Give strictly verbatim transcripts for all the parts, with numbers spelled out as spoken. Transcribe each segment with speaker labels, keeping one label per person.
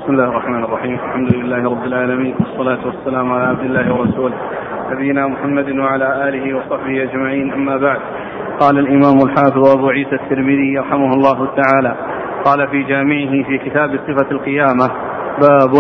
Speaker 1: بسم الله الرحمن الرحيم. الحمد لله رب العالمين، والصلاة والسلام على عبد الله ورسوله نبينا محمد وعلى آله وصحبه أجمعين، أما بعد. قال الإمام الحافظ أبو عيسى الترمذي رحمه الله تعالى قال في جامعه في كتاب صفة القيامة: باب.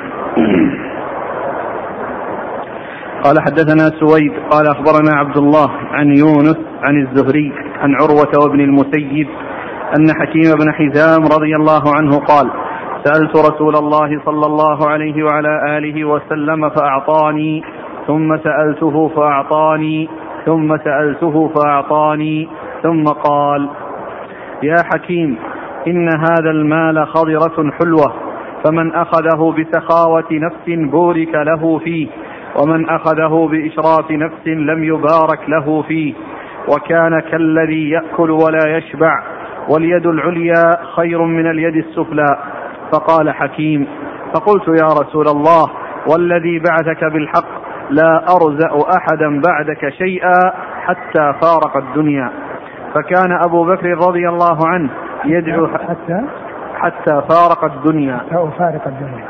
Speaker 1: قال حدثنا سويد قال أخبرنا عبد الله عن يونس عن الزهري عن عروة وابن المسيب أن حكيم بن حزام رضي الله عنه قال: سألت رسول الله صلى الله عليه وعلى آله وسلم فأعطاني، ثم سألته فأعطاني، ثم سألته فأعطاني، ثم قال: يا حكيم، إن هذا المال خضرة حلوة، فمن أخذه بسخاوة نفس بورك له فيه، ومن أخذه بإشراف نفس لم يبارك له فيه، وكان كالذي يأكل ولا يشبع، واليد العليا خير من اليد السفلى. فقال حكيم: فقلت يا رسول الله، والذي بعثك بالحق لا أرزأ أحدا بعدك شيئا حتى فارق الدنيا. فكان أبو بكر رضي الله عنه يدعو حتى حتى فارق الدنيا
Speaker 2: أو فارق الدنيا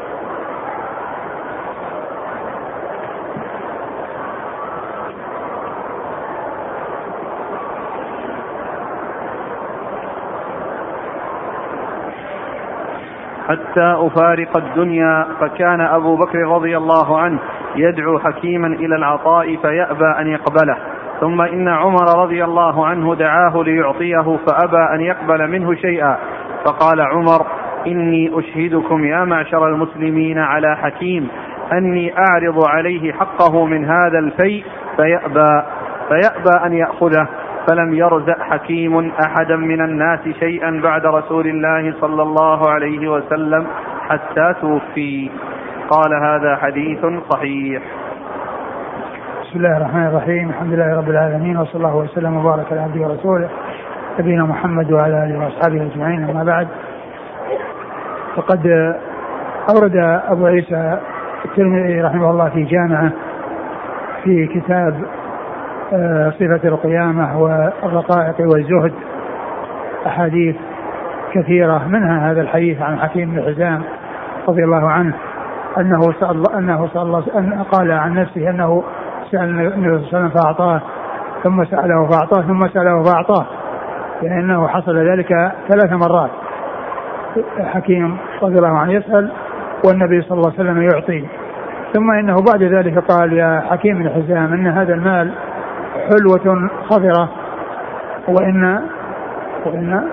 Speaker 1: حتى أفارق الدنيا. فكان أبو بكر رضي الله عنه يدعو حكيما إلى العطاء فيأبى أن يقبله. ثم إن عمر رضي الله عنه دعاه ليعطيه فأبى أن يقبل منه شيئا. فقال عمر: إني أشهدكم يا معشر المسلمين على حكيم أني أعرض عليه حقه من هذا الفيء فيأبى, فيأبى أن يأخذه. فلم يرزق حكيم أحدا من الناس شيئا بعد رسول الله صلى الله عليه وسلم حتى توفي. قال: هذا حديث صحيح.
Speaker 2: بسم الله الرحمن الرحيم. الحمد لله رب العالمين، وصلى الله وسلم وبارك على عبده ورسوله نبينا محمد وعلى آله وأصحابه أجمعين، أما بعد. فقد أورد أبو عيسى الترمذي رحمه الله في جامعه في كتاب صفة القيامة والرقائق والزهد أحاديث كثيرة، منها هذا الحديث عن حكيم بن حزام رضي الله عنه أنه سأل أنه سأل الله أن قال عن نفسه أنه سأل النبي صلى الله عليه وسلم فأعطاه، ثم سأله فأعطاه، ثم سأله فأعطاه، لأنه حصل ذلك ثلاث مرات. حكيم رضي الله عنه يسأل والنبي صلى الله عليه وسلم يعطي. ثم إنه بعد ذلك قال: يا حكيم بن حزام، إن هذا المال حلوة خضرة، وإن وإن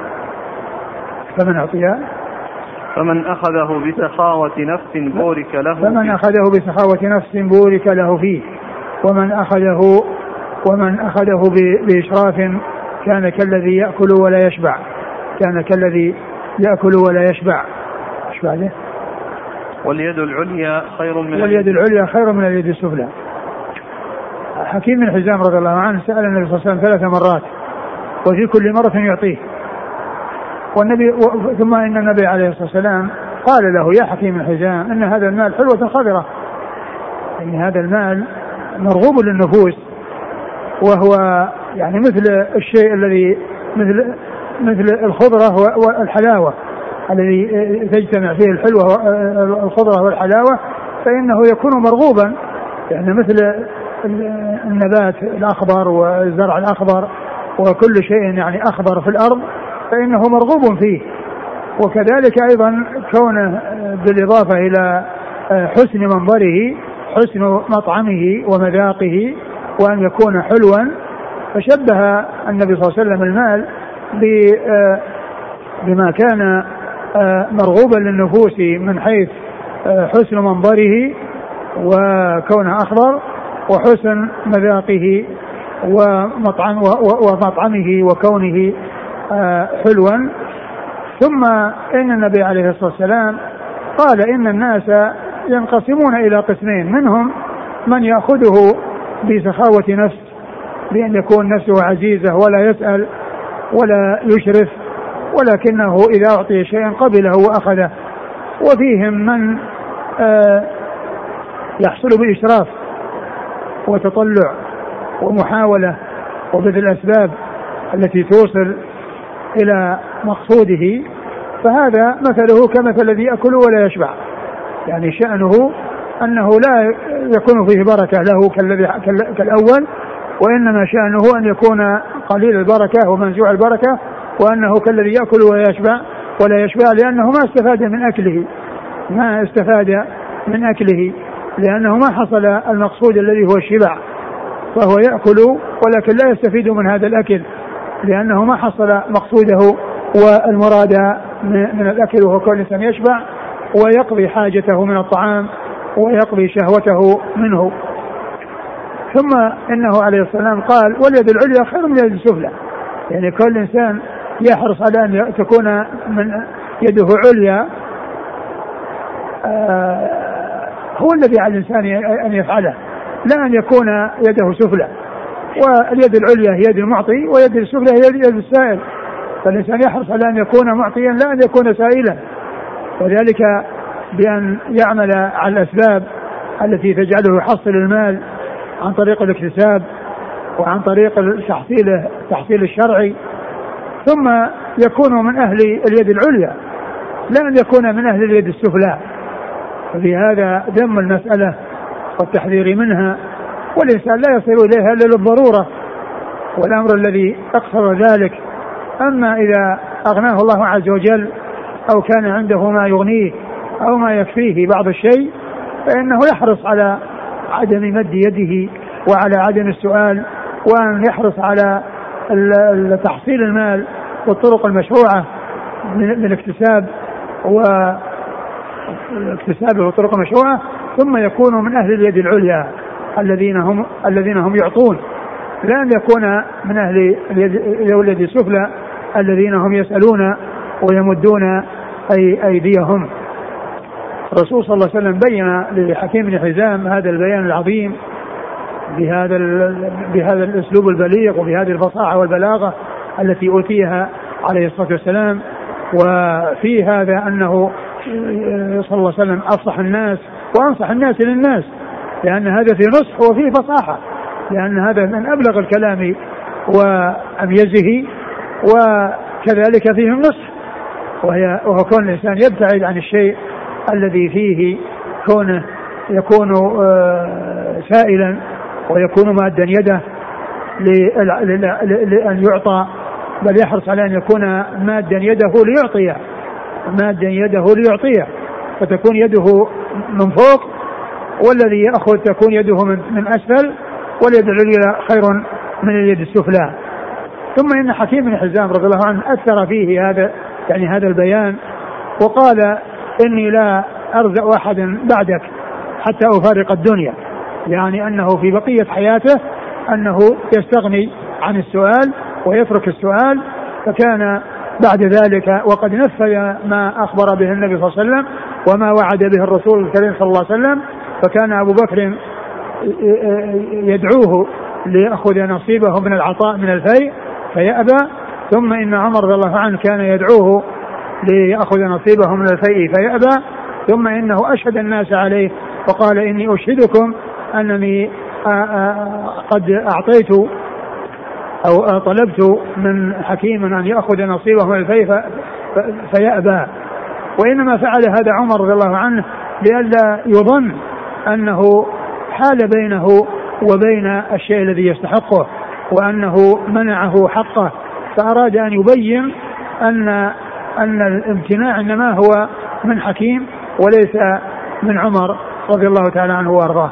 Speaker 2: فمن أعطيها
Speaker 1: فمن أخذه بسخاوة نفس بورك له
Speaker 2: فمن أخذه بسخاوة نفس بورك له فيه، ومن أخذه ومن أخذه بإشراف كان كالذي يأكل ولا يشبع كان كالذي يأكل ولا يشبع. ايش بعده؟
Speaker 1: واليد العليا خير من
Speaker 2: واليد العليا خير من اليد السفلى. حكيم بن حزام رضي الله عنه سأل النبي صلى الله عليه وسلم ثلاث مرات، وفي كل مرة يعطيه. والنبي و... ثم إن النبي عليه الصلاة والسلام قال له: يا حكيم بن حزام، إن هذا المال حلوة خضرة، يعني هذا المال مرغوب للنفوس، وهو يعني مثل الشيء الذي مثل مثل الخضرة والحلاوة الذي تجتمع فيه الحلوة الخضرة والحلاوة، فإنه يكون مرغوبا، يعني مثل النبات الأخضر والزرع الأخضر وكل شيء يعني أخضر في الأرض فإنه مرغوب فيه. وكذلك أيضا كونه بالإضافة إلى حسن منظره حسن مطعمه ومذاقه وأن يكون حلوا، فشبه النبي صلى الله عليه وسلم المال بما كان مرغوبا للنفوس من حيث حسن منظره وكونه أخضر، وحسن مذاقه ومطعم ومطعمه وكونه حلوا. ثم إن النبي عليه الصلاة والسلام قال: إن الناس ينقسمون إلى قسمين، منهم من يأخذه بسخاوة نفس، بأن يكون نفسه عزيزة ولا يسأل ولا يشرف، ولكنه إذا أعطي شيئا قبله وأخذه. وفيهم من يحصل بإشراف وتطلع ومحاولة وبذل الأسباب التي توصل إلى مقصوده، فهذا مثله كمثل الذي يأكل ولا يشبع، يعني شأنه أنه لا يكون فيه بركة له كالذي كالأول، وإنما شأنه أن يكون قليل البركة ومنزوع البركة، وأنه كالذي يأكل ويشبع ولا يشبع، لأنه ما استفاد من أكله ما استفاد من أكله لأنه ما حصل المقصود الذي هو الشبع، فهو يأكل ولكن لا يستفيد من هذا الأكل لأنه ما حصل مقصوده والمراد من الأكل، وهو كل إنسان يشبع ويقضي حاجته من الطعام ويقضي شهوته منه. ثم إنه عليه السلام قال واليد العليا خير من اليد السفلى، يعني كل إنسان يحرص على أن تكون من يده عليا آه هو الذي على الإنسان أن يفعله، لا أن يكون يده سفلى. واليد العليا هي يد المعطي ويد السفلى هي يد السائل، فالإنسان يحرص على أن يكون معطيا لا أن يكون سائلا، وذلك بأن يعمل على الأسباب التي تجعله يحصل المال عن طريق الاكتساب وعن طريق التحصيل التحصيل الشرعي، ثم يكون من أهل اليد العليا لا أن يكون من أهل اليد السفلى. ففي هذا ذم المسألة والتحذير منها، والإنسان لا يصل إليها إلا للضرورة والأمر الذي أقصر ذلك. أما إذا أغناه الله عز وجل أو كان عنده ما يغنيه أو ما يكفيه بعض الشيء فإنه يحرص على عدم مد يده وعلى عدم السؤال، وأن يحرص على تحصيل المال والطرق المشروعة من الاكتساب والاكتساب والطرق المشروعة، ثم يكون من أهل اليد العليا الذين هم الذين هم يعطون، لا أن يكون من أهل اليد السفلى الذين هم يسألون ويمدون أي أيديهم. الرسول صلى الله عليه وسلم بين لحكيم بن حزام هذا البيان العظيم بهذا بهذا الأسلوب البليغ وبهذه الفصاحة والبلاغة التي أوتيها عليه الصلاة والسلام. وفي هذا أنه صلى الله عليه وسلم أفصح الناس وأنصح الناس للناس، لأن هذا في نصح وفيه فصاحة، لأن هذا من أبلغ الكلام وأميزه، وكذلك فيه النصح، وهي وهو كون الإنسان يبتعد عن الشيء الذي فيه كونه يكون سائلا ويكون مادا يده لأن يعطى، بل يحرص على أن يكون مادا يده ليعطيه مادا يده ليعطيه فتكون يده من فوق، والذي يأخذ تكون يده من, من أسفل، واليد العليا خير من اليد السفلى. ثم إن حكيم بن حزام رضي الله عنه أثر فيه هذا يعني هذا البيان، وقال إني لا أرزق أحدا بعدك حتى أفارق الدنيا، يعني أنه في بقية حياته أنه يستغني عن السؤال ويترك السؤال. فكان بعد ذلك وقد نفذ ما أخبر به النبي صلى الله عليه وسلم وما وعد به الرسول الكريم صلى الله عليه وسلم، فكان أبو بكر يدعوه ليأخذ نصيبه من العطاء من الفيء فيأبى، ثم إن عمر رضي الله عنه كان يدعوه ليأخذ نصيبه من الفيء فيأبى، ثم إنه أشهد الناس عليه وقال إني أشهدكم أنني قد أعطيت أو طلبت من حكيم أن يأخذ نصيبه من الفيء فيأبى. وإنما فعل هذا عمر رضي الله عنه لئلا يظن أنه حال بينه وبين الشيء الذي يستحقه وأنه منعه حقه، فأراد أن يبين أن أن الامتناع إنما هو من حكيم وليس من عمر رضي الله تعالى عنه وأرضاه.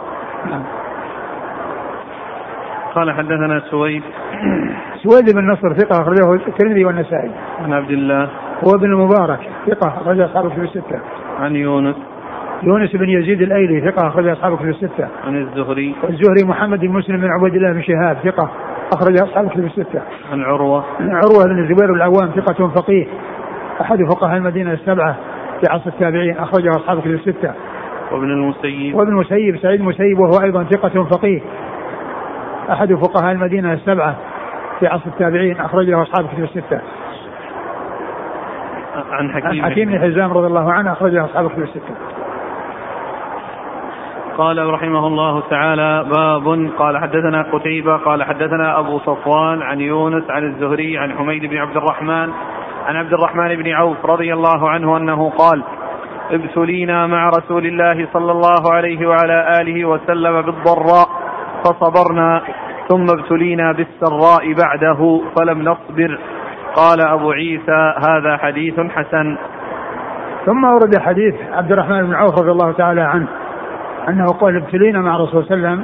Speaker 1: قال حدثنا سويد
Speaker 2: سويد بن نصر ثقة أخرجه الترمذي والنسائي.
Speaker 1: عن عبد الله
Speaker 2: هو ابن المبارك ثقة أخرجه أصحاب الكتب الستة.
Speaker 1: عن يونس
Speaker 2: يونس بن يزيد الأيلي ثقة أخرجه أصحاب الكتب الستة.
Speaker 1: عن الزهري
Speaker 2: الزهري محمد بن مسلم بن عبيد الله بن شهاب ثقة أخرجه أصحاب الكتب الستة.
Speaker 1: عن عروة
Speaker 2: عروة بن الزبير العوام ثقة فقيه أحد فقهاء المدينة السبعة في عصر التابعين أخرجه أصحاب الكتب الستة.
Speaker 1: وابن المسيب
Speaker 2: وابن المسيب سعيد المسيب وهو أيضا ثقة فقيه أحد فقهاء المدينة السبعة في عصر التابعين أخرجه أصحاب الكتب الستة.
Speaker 1: عن حكيم,
Speaker 2: عن حكيم بن حزام رضي الله عنه أخرجه أصحاب الكتب الستة.
Speaker 1: قال رحمه الله تعالى باب. قال حدثنا قتيبة قال حدثنا أبو صفوان عن يونس عن الزهري عن حميد بن عبد الرحمن عن عبد الرحمن بن عوف رضي الله عنه أنه قال: ابتلينا مع رسول الله صلى الله عليه وعلى آله وسلم بالضراء فصبرنا، ثم ابتلينا بالسراء بعده فلم نصبر. قال أبو عيسى: هذا حديث حسن.
Speaker 2: ثم ورد حديث عبد الرحمن بن عوف رضي الله تعالى عنه أنه قال: ابتلينا مع رسول الله صلى الله عليه وسلم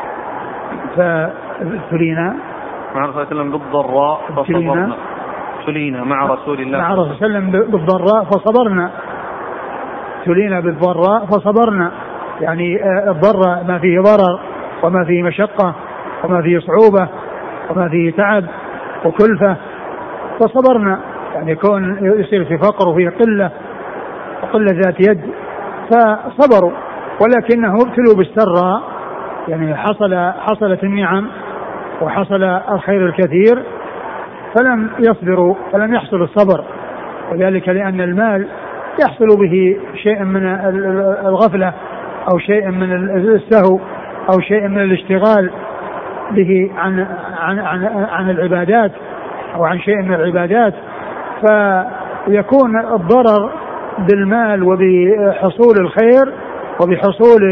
Speaker 2: فابتلينا
Speaker 1: مع رسول الله صلى الله عليه وسلم بالضراء فصبرنا. ابتلينا مع رسول الله
Speaker 2: مع رسول الله صلى الله عليه وسلم بالضراء فصبرنا. ابتلينا بالضراء فصبرنا، يعني الضراء ما فيه ضرر وما فيه مشقة وما فيه صعوبة وما فيه تعب وكلفة، فصبرنا، يعني يكون يصير في فقر وفيه قلة وقلة ذات يد فصبروا، ولكنه ابتلوا بالسراء، يعني حصل حصلت النعم وحصل الخير الكثير فلم يصبروا، فلم يحصل الصبر، وذلك لأن المال يحصل به شيء من الغفلة أو شيء من السهو أو شيء من الاشتغال به عن عن عن, عن العبادات أو عن شيء من العبادات، فيكون الضرر بالمال وبحصول الخير وبحصول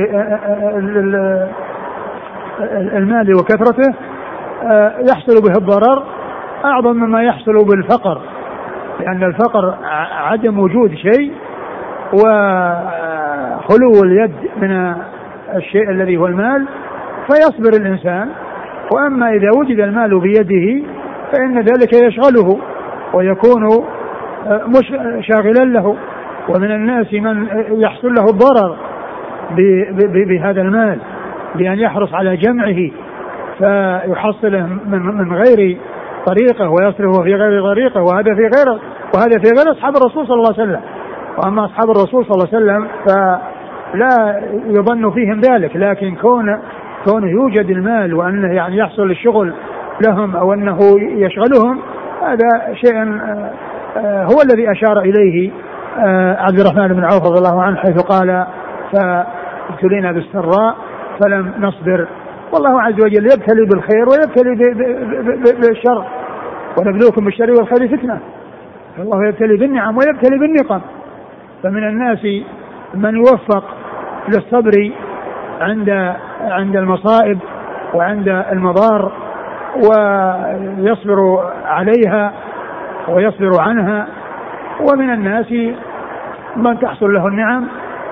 Speaker 2: المال وكثرته يحصل به الضرر أعظم مما يحصل بالفقر، لأن الفقر عدم وجود شيء وخلو اليد من الشيء الذي هو المال فيصبر الإنسان، وأما إذا وجد المال بيده فإن ذلك يشغله ويكون مش شاغلا له. ومن الناس من يحصل له الضرر بهذا المال بأن يحرص على جمعه فيحصله من غير طريقه ويصرفه في غير طريقه، وهذا في غير وهذا في غير أصحاب الرسول صلى الله عليه وسلم. وأما أصحاب الرسول صلى الله عليه وسلم فلا يظن فيهم ذلك، لكن كون كونه يوجد المال وأنه يعني يحصل الشغل لهم أو أنه يشغلهم هذا شيء هو الذي أشار إليه عبد الرحمن بن عوف رضي الله عنه حيث قال: فابتلينا بالسراء فلم نصبر. والله عز وجل يبتلي بالخير ويبتلي بالشر، ونبلوكم بالشر والخير فتنة، فالله يبتلي بالنعم ويبتلي بالنقم. فمن الناس من يوفق للصبر عند عند المصائب وعند المضار ويصبر عليها ويصبر عنها، ومن الناس من تحصل له النعم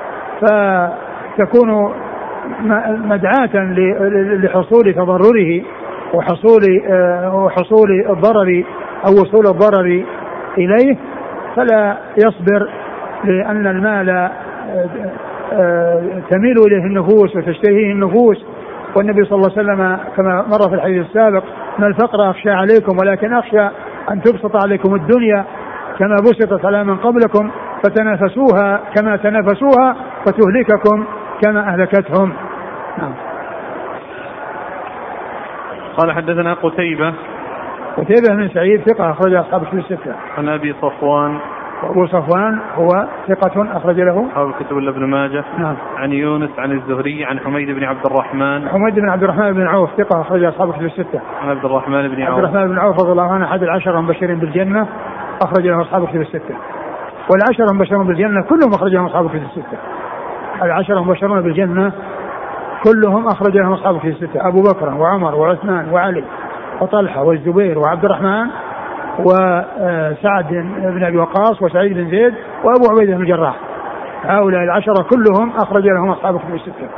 Speaker 2: فتكون مدعاة لحصول تضرره وحصول وحصول الضرر أو وصول الضرر إليه فلا يصبر، لأن المال تميل إليه النفوس وتشتهيه النفوس. والنبي صلى الله عليه وسلم كما مر في الحديث السابق: ما الفقر أخشى عليكم ولكن أخشى أن تبسط عليكم الدنيا كما بسطت على من قبلكم فتنافسوها كما تنافسوها فتهلككم كما أهلكتهم.
Speaker 1: قال: حدثنا قتيبة
Speaker 2: قتيبة بن سعيد ثقة أخرج أصحاب الكتب الستة.
Speaker 1: عن أبي صفوان
Speaker 2: وأبو صفوان هو ثقة أخرج له
Speaker 1: أصحاب الكتب إلا ابن ماجه.
Speaker 2: نعم.
Speaker 1: عن يونس عن الزهري عن حميد بن عبد الرحمن
Speaker 2: حميد بن عبد الرحمن بن عوف ثقة أخرج أصحاب الكتب الستة.
Speaker 1: عن عبد الرحمن بن عوف
Speaker 2: عبد الرحمن بن عوف رضي الله عنه أحد العشرة المبشرين بالجنة أخرج له أصحاب الكتب الستة، والعشرة المبشرون بالجنة كلهم أخرج لهم أصحاب الكتب الستة. العشرة المبشرون بالجنة كلهم أخرج لهم أصحاب الكتب الستة: أبو بكر وعمر وعثمان وعلي وطلحة والزبير وعبد الرحمن وسعد بن أبي وقاص وسعيد بن زيد وأبو عبيدة بن الجراح. هؤلاء العشرة كلهم أخرج لهم أصحاب الكتب الستة.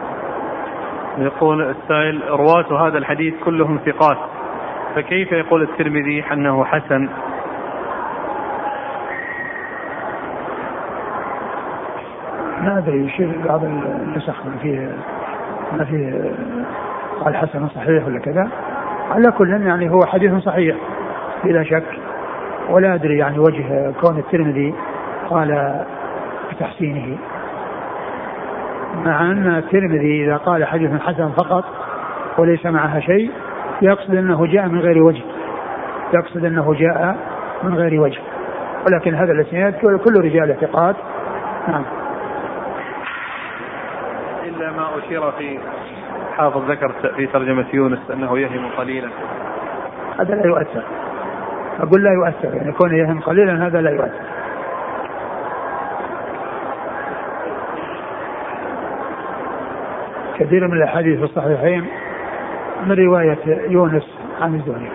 Speaker 1: يقول السائل: رواة هذا الحديث كلهم ثقات، فكيف يقول الترمذي أنه حسن؟
Speaker 2: ما أدري شيء بعض النسخ فيه ما فيه قال حسن صحيح ولا كذا. على كل يعني هو حديث صحيح بلا شك، ولا أدري يعني وجه كون الترمذي قال بتحسينه، مع أن الترمذي إذا قال حديث حسن فقط وليس معها شيء يقصد أنه جاء من غير وجه، يقصد أنه جاء من غير وجه، ولكن هذا الإسناد كل رجال ثقات. نعم.
Speaker 1: إلا ما أشير في حافظ ذكر في ترجمة يونس أنه يهم قليلا،
Speaker 2: هذا لا يؤثر أقول لا يؤثر، يعني كونه يهم قليلا هذا لا يؤثر. كثير من الأحاديث في الصحيحين من رواية يونس عن الزهري.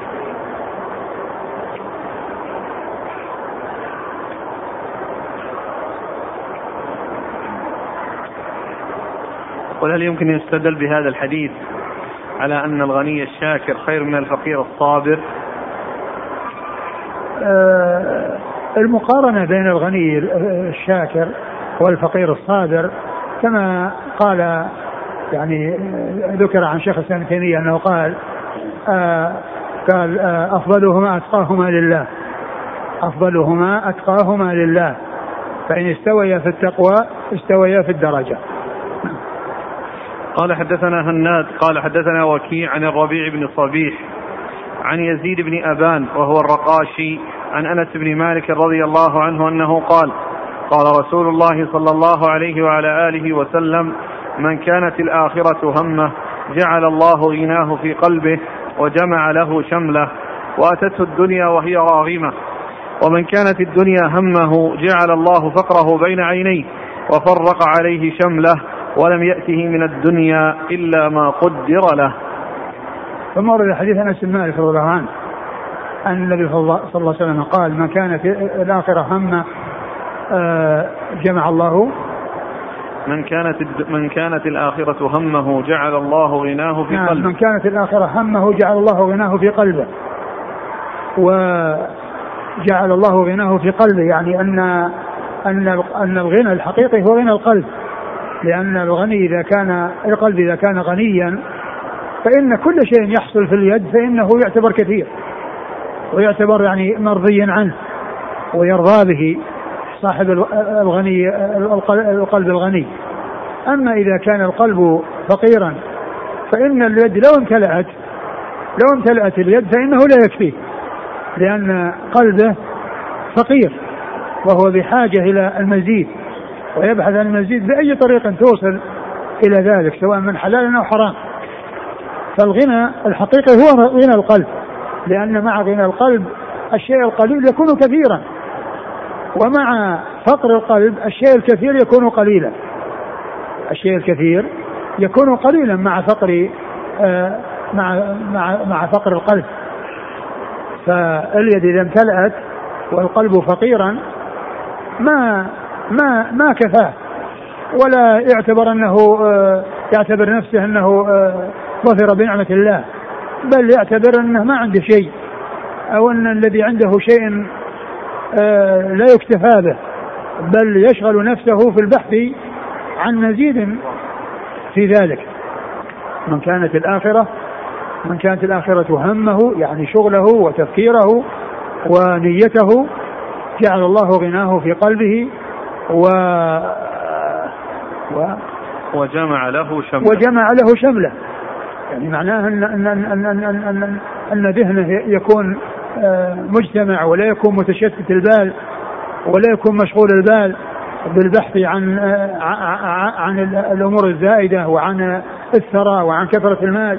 Speaker 1: وهل يمكن أن يستدل بهذا الحديث على أن الغني الشاكر خير من الفقير الصابر؟
Speaker 2: آه المقارنة بين الغني الشاكر والفقير الصابر كما قال، يعني ذكر عن شيخ الإسلام ابن تيمية أنه قال آه قال آه أفضلهما أتقاهما لله، أفضلهما أتقاهما لله، فإن استويا في التقوى استويا في الدرجة.
Speaker 1: قال حدثنا هناد قال حدثنا وكيع عن الربيع بن صبيح عن يزيد بن أبان وهو الرقاشي عن أنس بن مالك رضي الله عنه أنه قال قال رسول الله صلى الله عليه وعلى آله وسلم: من كانت الآخرة همه جعل الله غناه في قلبه وجمع له شمله وأتته الدنيا وهي راغمة، ومن كانت الدنيا همه جعل الله فقره بين عينيه وفرق عليه شمله ولم يأته من الدنيا إلا ما قدر له.
Speaker 2: ثم ورد حديث أنس بن مالك رضي الله عنه أن النبي صلى الله عليه وسلم قال: من كانت الآخرة همه جمع الله
Speaker 1: من كانت من كانت الآخرة همه جعل الله غناه في قلبه.
Speaker 2: من كانت الآخرة همه جعل الله غناه في قلبه، وجعل الله غناه في قلبه يعني أن أن أن الغنى الحقيقي هو غنى القلب، لأن الغني إذا كان القلب إذا كان غنيا فإن كل شيء يحصل في اليد فإنه يعتبر كثير ويعتبر يعني مرضيا عنه ويرضى به صاحب الغني القلب الغني. أما إذا كان القلب فقيرا فإن اليد لو امتلأت لو امتلأت اليد فإنه لا يكفيه، لأن قلبه فقير وهو بحاجة إلى المزيد ويبحث عن المزيد بأي طريقة توصل إلى ذلك سواء من حلال أو حرام. فالغنى الحقيقي هو غنى القلب، لأن مع غنى القلب الشيء القليل يكون كثيرا، ومع فقر القلب الشيء الكثير يكون قليلا. الشيء الكثير يكون قليلا مع فقر آه مع مع مع فقر القلب. فاليد إذا امتلأت والقلب فقيرا ما ما ما كفاه، ولا يعتبر أنه آه يعتبر نفسه أنه آه ظفر بنعمة الله، بل يعتبر أنه ما عنده شيء، أو أن الذي عنده شيء آه لا يكتفى به، بل يشغل نفسه في البحث عن مزيد في ذلك. من كانت الآخرة من كانت الآخرة همه يعني شغله وتفكيره ونيته جعل الله غناه في قلبه و... و...
Speaker 1: وجمع له شمله
Speaker 2: وجمع له شمله يعني معناه أن, أن, أن, أن, أن, أن, أن ذهنه يكون مجتمع ولا يكون متشتت البال ولا يكون مشغول البال بالبحث عن عن الأمور الزائدة وعن الثراء وعن كثرة المال،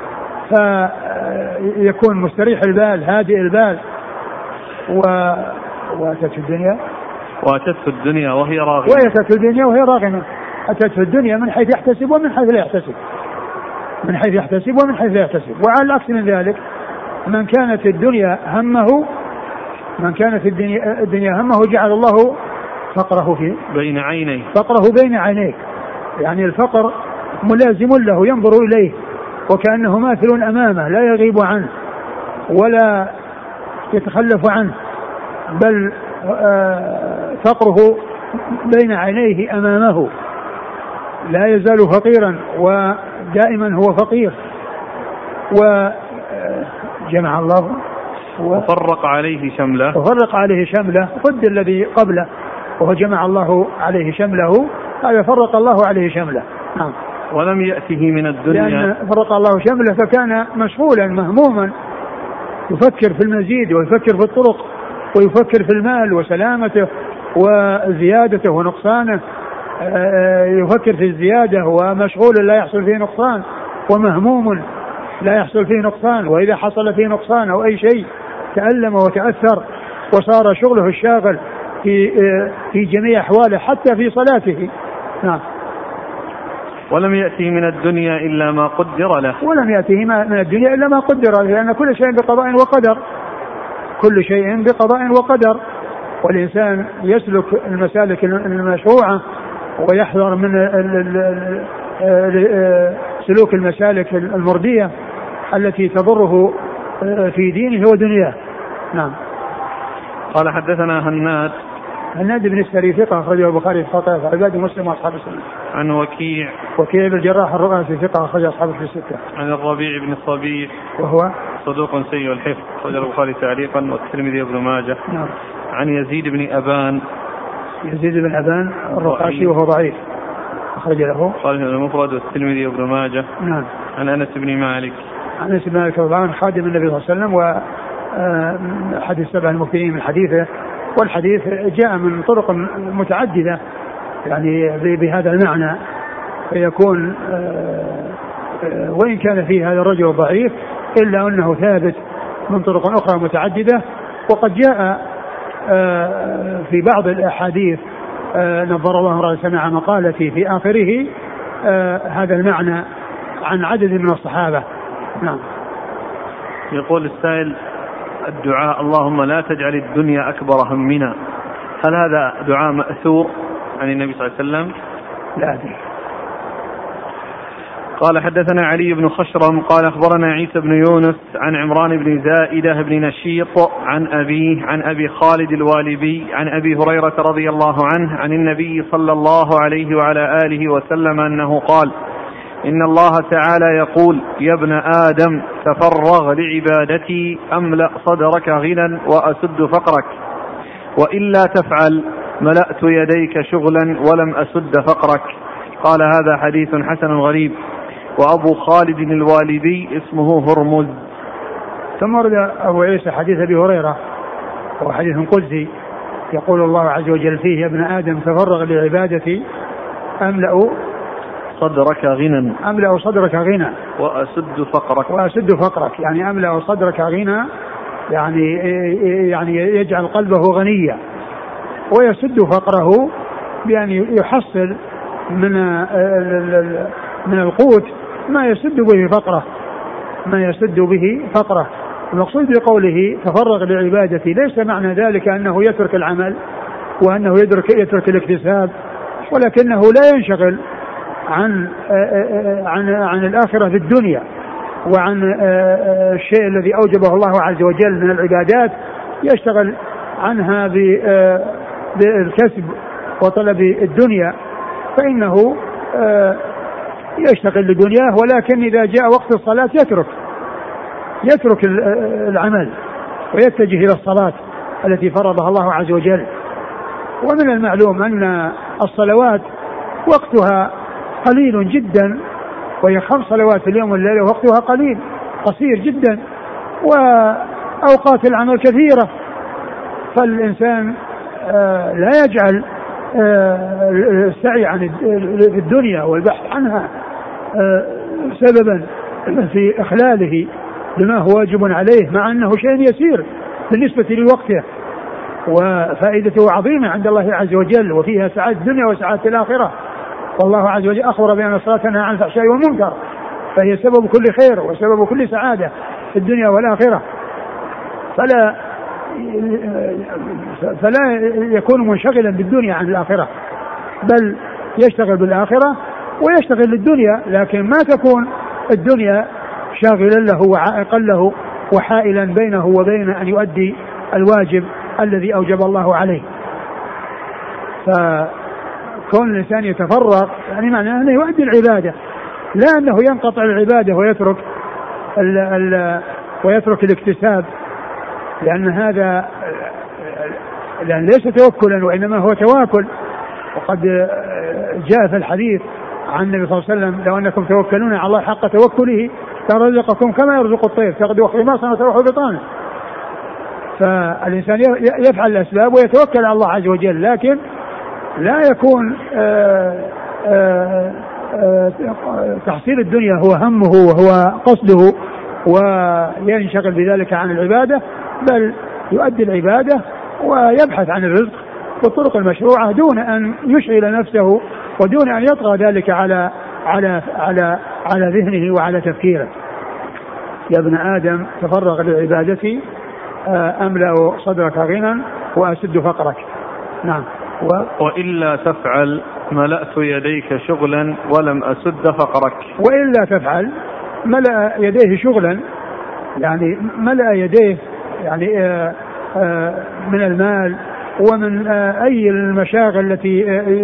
Speaker 2: فيكون مستريح البال هادئ البال. و وأتت الدنيا
Speaker 1: وأتت الدنيا وهي راغمة
Speaker 2: وأتت الدنيا وهي راغمة أتت الدنيا من حيث يحتسب ومن حيث لا يحتسب من حيث يحتسب ومن حيث لا يحتسب. وعلى العكس من ذلك من كانت الدنيا همه من كانت الدنيا, الدنيا همه جعل الله فقره في
Speaker 1: بين عينيه
Speaker 2: فقره بين عينيه يعني الفقر ملازم له ينظر إليه وكأنه ماثل أمامه لا يغيب عنه ولا يتخلف عنه، بل فقره بين عينيه أمامه لا يزال فقيرا ودائما هو فقير. وجمع الله
Speaker 1: وفرق عليه شمله
Speaker 2: وفرق عليه شمله ضد الذي قبله، وهو جمع الله عليه شمله هذا فرق الله عليه شمله. نعم.
Speaker 1: ولم يأته من الدنيا
Speaker 2: لأن فرق الله شمله فكان مشغولا مهموما يفكر في المزيد ويفكر في الطرق ويفكر في المال وسلامته وزيادته ونقصانه، يفكر في الزيادة ومشغول لا يحصل فيه نقصان، ومهموم لا يحصل فيه نقصان، وإذا حصل فيه نقصان أو أي شيء تألم وتأثر وصار شغله الشاغل في في جميع أحواله حتى في صلاته. نعم.
Speaker 1: ولم يأتيه من الدنيا إلا ما قدر له.
Speaker 2: ولم يأتيه من الدنيا إلا ما قدر له، لأن كل شيء بقضاء وقدر. كل شيء بقضاء وقدر. والإنسان يسلك المسالك المشروعة ويحذر من سلوك المسالك المردية التي تضره في دينه ودنياه. نعم.
Speaker 1: قال حدثنا هناد
Speaker 2: هناد بن السري ثقة أخرجه البخاري في خطأ عباد مسلم وأصحاب السنة.
Speaker 1: عن وكيع
Speaker 2: وكيع بن الجراح الرؤاسي ثقة أخرجه أصحاب في الستة.
Speaker 1: عن الربيع بن الصبيح
Speaker 2: وهو
Speaker 1: صدوق سيء الحفظ أخرجه البخاري تعليقا والترمذي وابن ماجه.
Speaker 2: نعم.
Speaker 1: عن يزيد بن أبان
Speaker 2: يزيد بن أبان الرقاشي وهو ضعيف أخرج له
Speaker 1: قال المفرد والترمذي وابن ماجه.
Speaker 2: نعم.
Speaker 1: عن أنس بن مالك
Speaker 2: عن أنس بن مالك طبعا خادم النبي صلى الله عليه وسلم وأحد السبع المكثرين من حديثه، والحديث جاء من طرق متعددة يعني بهذا المعنى، فيكون وإن كان فيه هذا الرجل ضعيف إلا أنه ثابت من طرق أخرى متعددة. وقد جاء في بعض الأحاديث نظر الله رأى سمع مقالتي في آخره هذا المعنى عن عدد من الصحابة. نعم.
Speaker 1: يقول السائل الدعاء اللهم لا تجعل الدنيا أكبر همنا، هل هذا دعاء مأثور عن النبي صلى الله عليه وسلم؟
Speaker 2: لا أدري.
Speaker 1: قال حدثنا علي بن خشرم قال أخبرنا عيسى بن يونس عن عمران بن زائدة بن نشيط عن أبيه عن أبي خالد الوالبي عن أبي هريرة رضي الله عنه عن النبي صلى الله عليه وعلى آله وسلم أنه قال إن الله تعالى يقول يا ابن آدم تفرغ لعبادتي أملأ صدرك غنى وأسد فقرك، وإلا تفعل ملأت يديك شغلا ولم أسد فقرك. قال هذا حديث حسن غريب. وأبو خالد الوالبي اسمه هرمز.
Speaker 2: ثم ورد أبو عيسى حديث أبي هريرة وحديث قدسي يقول الله عز وجل فيه يا ابن آدم تفرغ لعبادتي أملأ
Speaker 1: صدرك غنى
Speaker 2: أملأ صدرك غنى
Speaker 1: وأسد فقرك
Speaker 2: وأسد فقرك يعني أملأ صدرك غنى يعني يعني يجعل قلبه غنيا، ويسد فقره بأن يحصل من من القوت ما يسد به فقره ما يسد به فقره. المقصود بقوله تفرغ لعبادتي ليس معنى ذلك أنه يترك العمل وأنه يترك يترك الاكتساب، ولكنه لا ينشغل عن عن عن الآخرة في الدنيا وعن الشيء الذي أوجبه الله عز وجل من العبادات، يشتغل عنها بالكسب وطلب الدنيا، فإنه يشتغل لدنياه، ولكن إذا جاء وقت الصلاة يترك يترك العمل ويتجه إلى الصلاة التي فرضها الله عز وجل. ومن المعلوم أن الصلوات وقتها قليل جدا، وهي خمس صلوات في اليوم والليلة وقتها قليل قصير جدا، وأوقات العمل كثيرة، فالإنسان لا يجعل السعي عن الدنيا والبحث عنها سببا في إخلاله بما هو واجب عليه، مع أنه شيء يسير بالنسبة لوقته وفائدته عظيمة عند الله عز وجل، وفيها سعادة الدنيا وسعادة الآخرة. والله عز وجل أخبر بأن الصلاة تنهى عن الفحشاء والمنكر، فهي سبب كل خير وسبب كل سعادة في الدنيا والآخرة، فلا فلا يكون منشغلا بالدنيا عن الآخرة، بل يشتغل بالآخرة ويشتغل للدنيا، لكن ما تكون الدنيا شاغلا له وعائقا له وحائلا بينه وبين أن يؤدي الواجب الذي أوجب الله عليه. فكون الإنسان يتفرغ يعني معناه أنه يؤدي العبادة، لا أنه ينقطع العبادة ويترك ال ال ويترك الاكتساب، لأن هذا لأن ليس توكلا وإنما هو تواكل. وقد جاء في الحديث عن النبي صلى الله عليه وسلم لو أنكم توكلون على الله حق توكله لرزقكم كما يرزق الطير تغدو خماصا وتروح بطانه. فالإنسان يفعل الأسباب ويتوكل على الله عز وجل، لكن لا يكون آآ آآ آآ تحصيل الدنيا هو همه وهو قصده وينشغل بذلك عن العبادة، بل يؤدي العبادة ويبحث عن الرزق بالطرق المشروعة دون أن يشغل نفسه ودون أن يطغى ذلك على على على على ذهنه وعلى تفكيره. يا ابن آدم تفرغ للعبادة أملأ صدرك غنى وأسد فقرك. نعم.
Speaker 1: و... وإلا تفعل ملأت يديك شغلا ولم أسد فقرك.
Speaker 2: وإلا تفعل ملأ يديه شغلا يعني ملأ يديه يعني آآ آآ من المال ومن أي المشاغل التي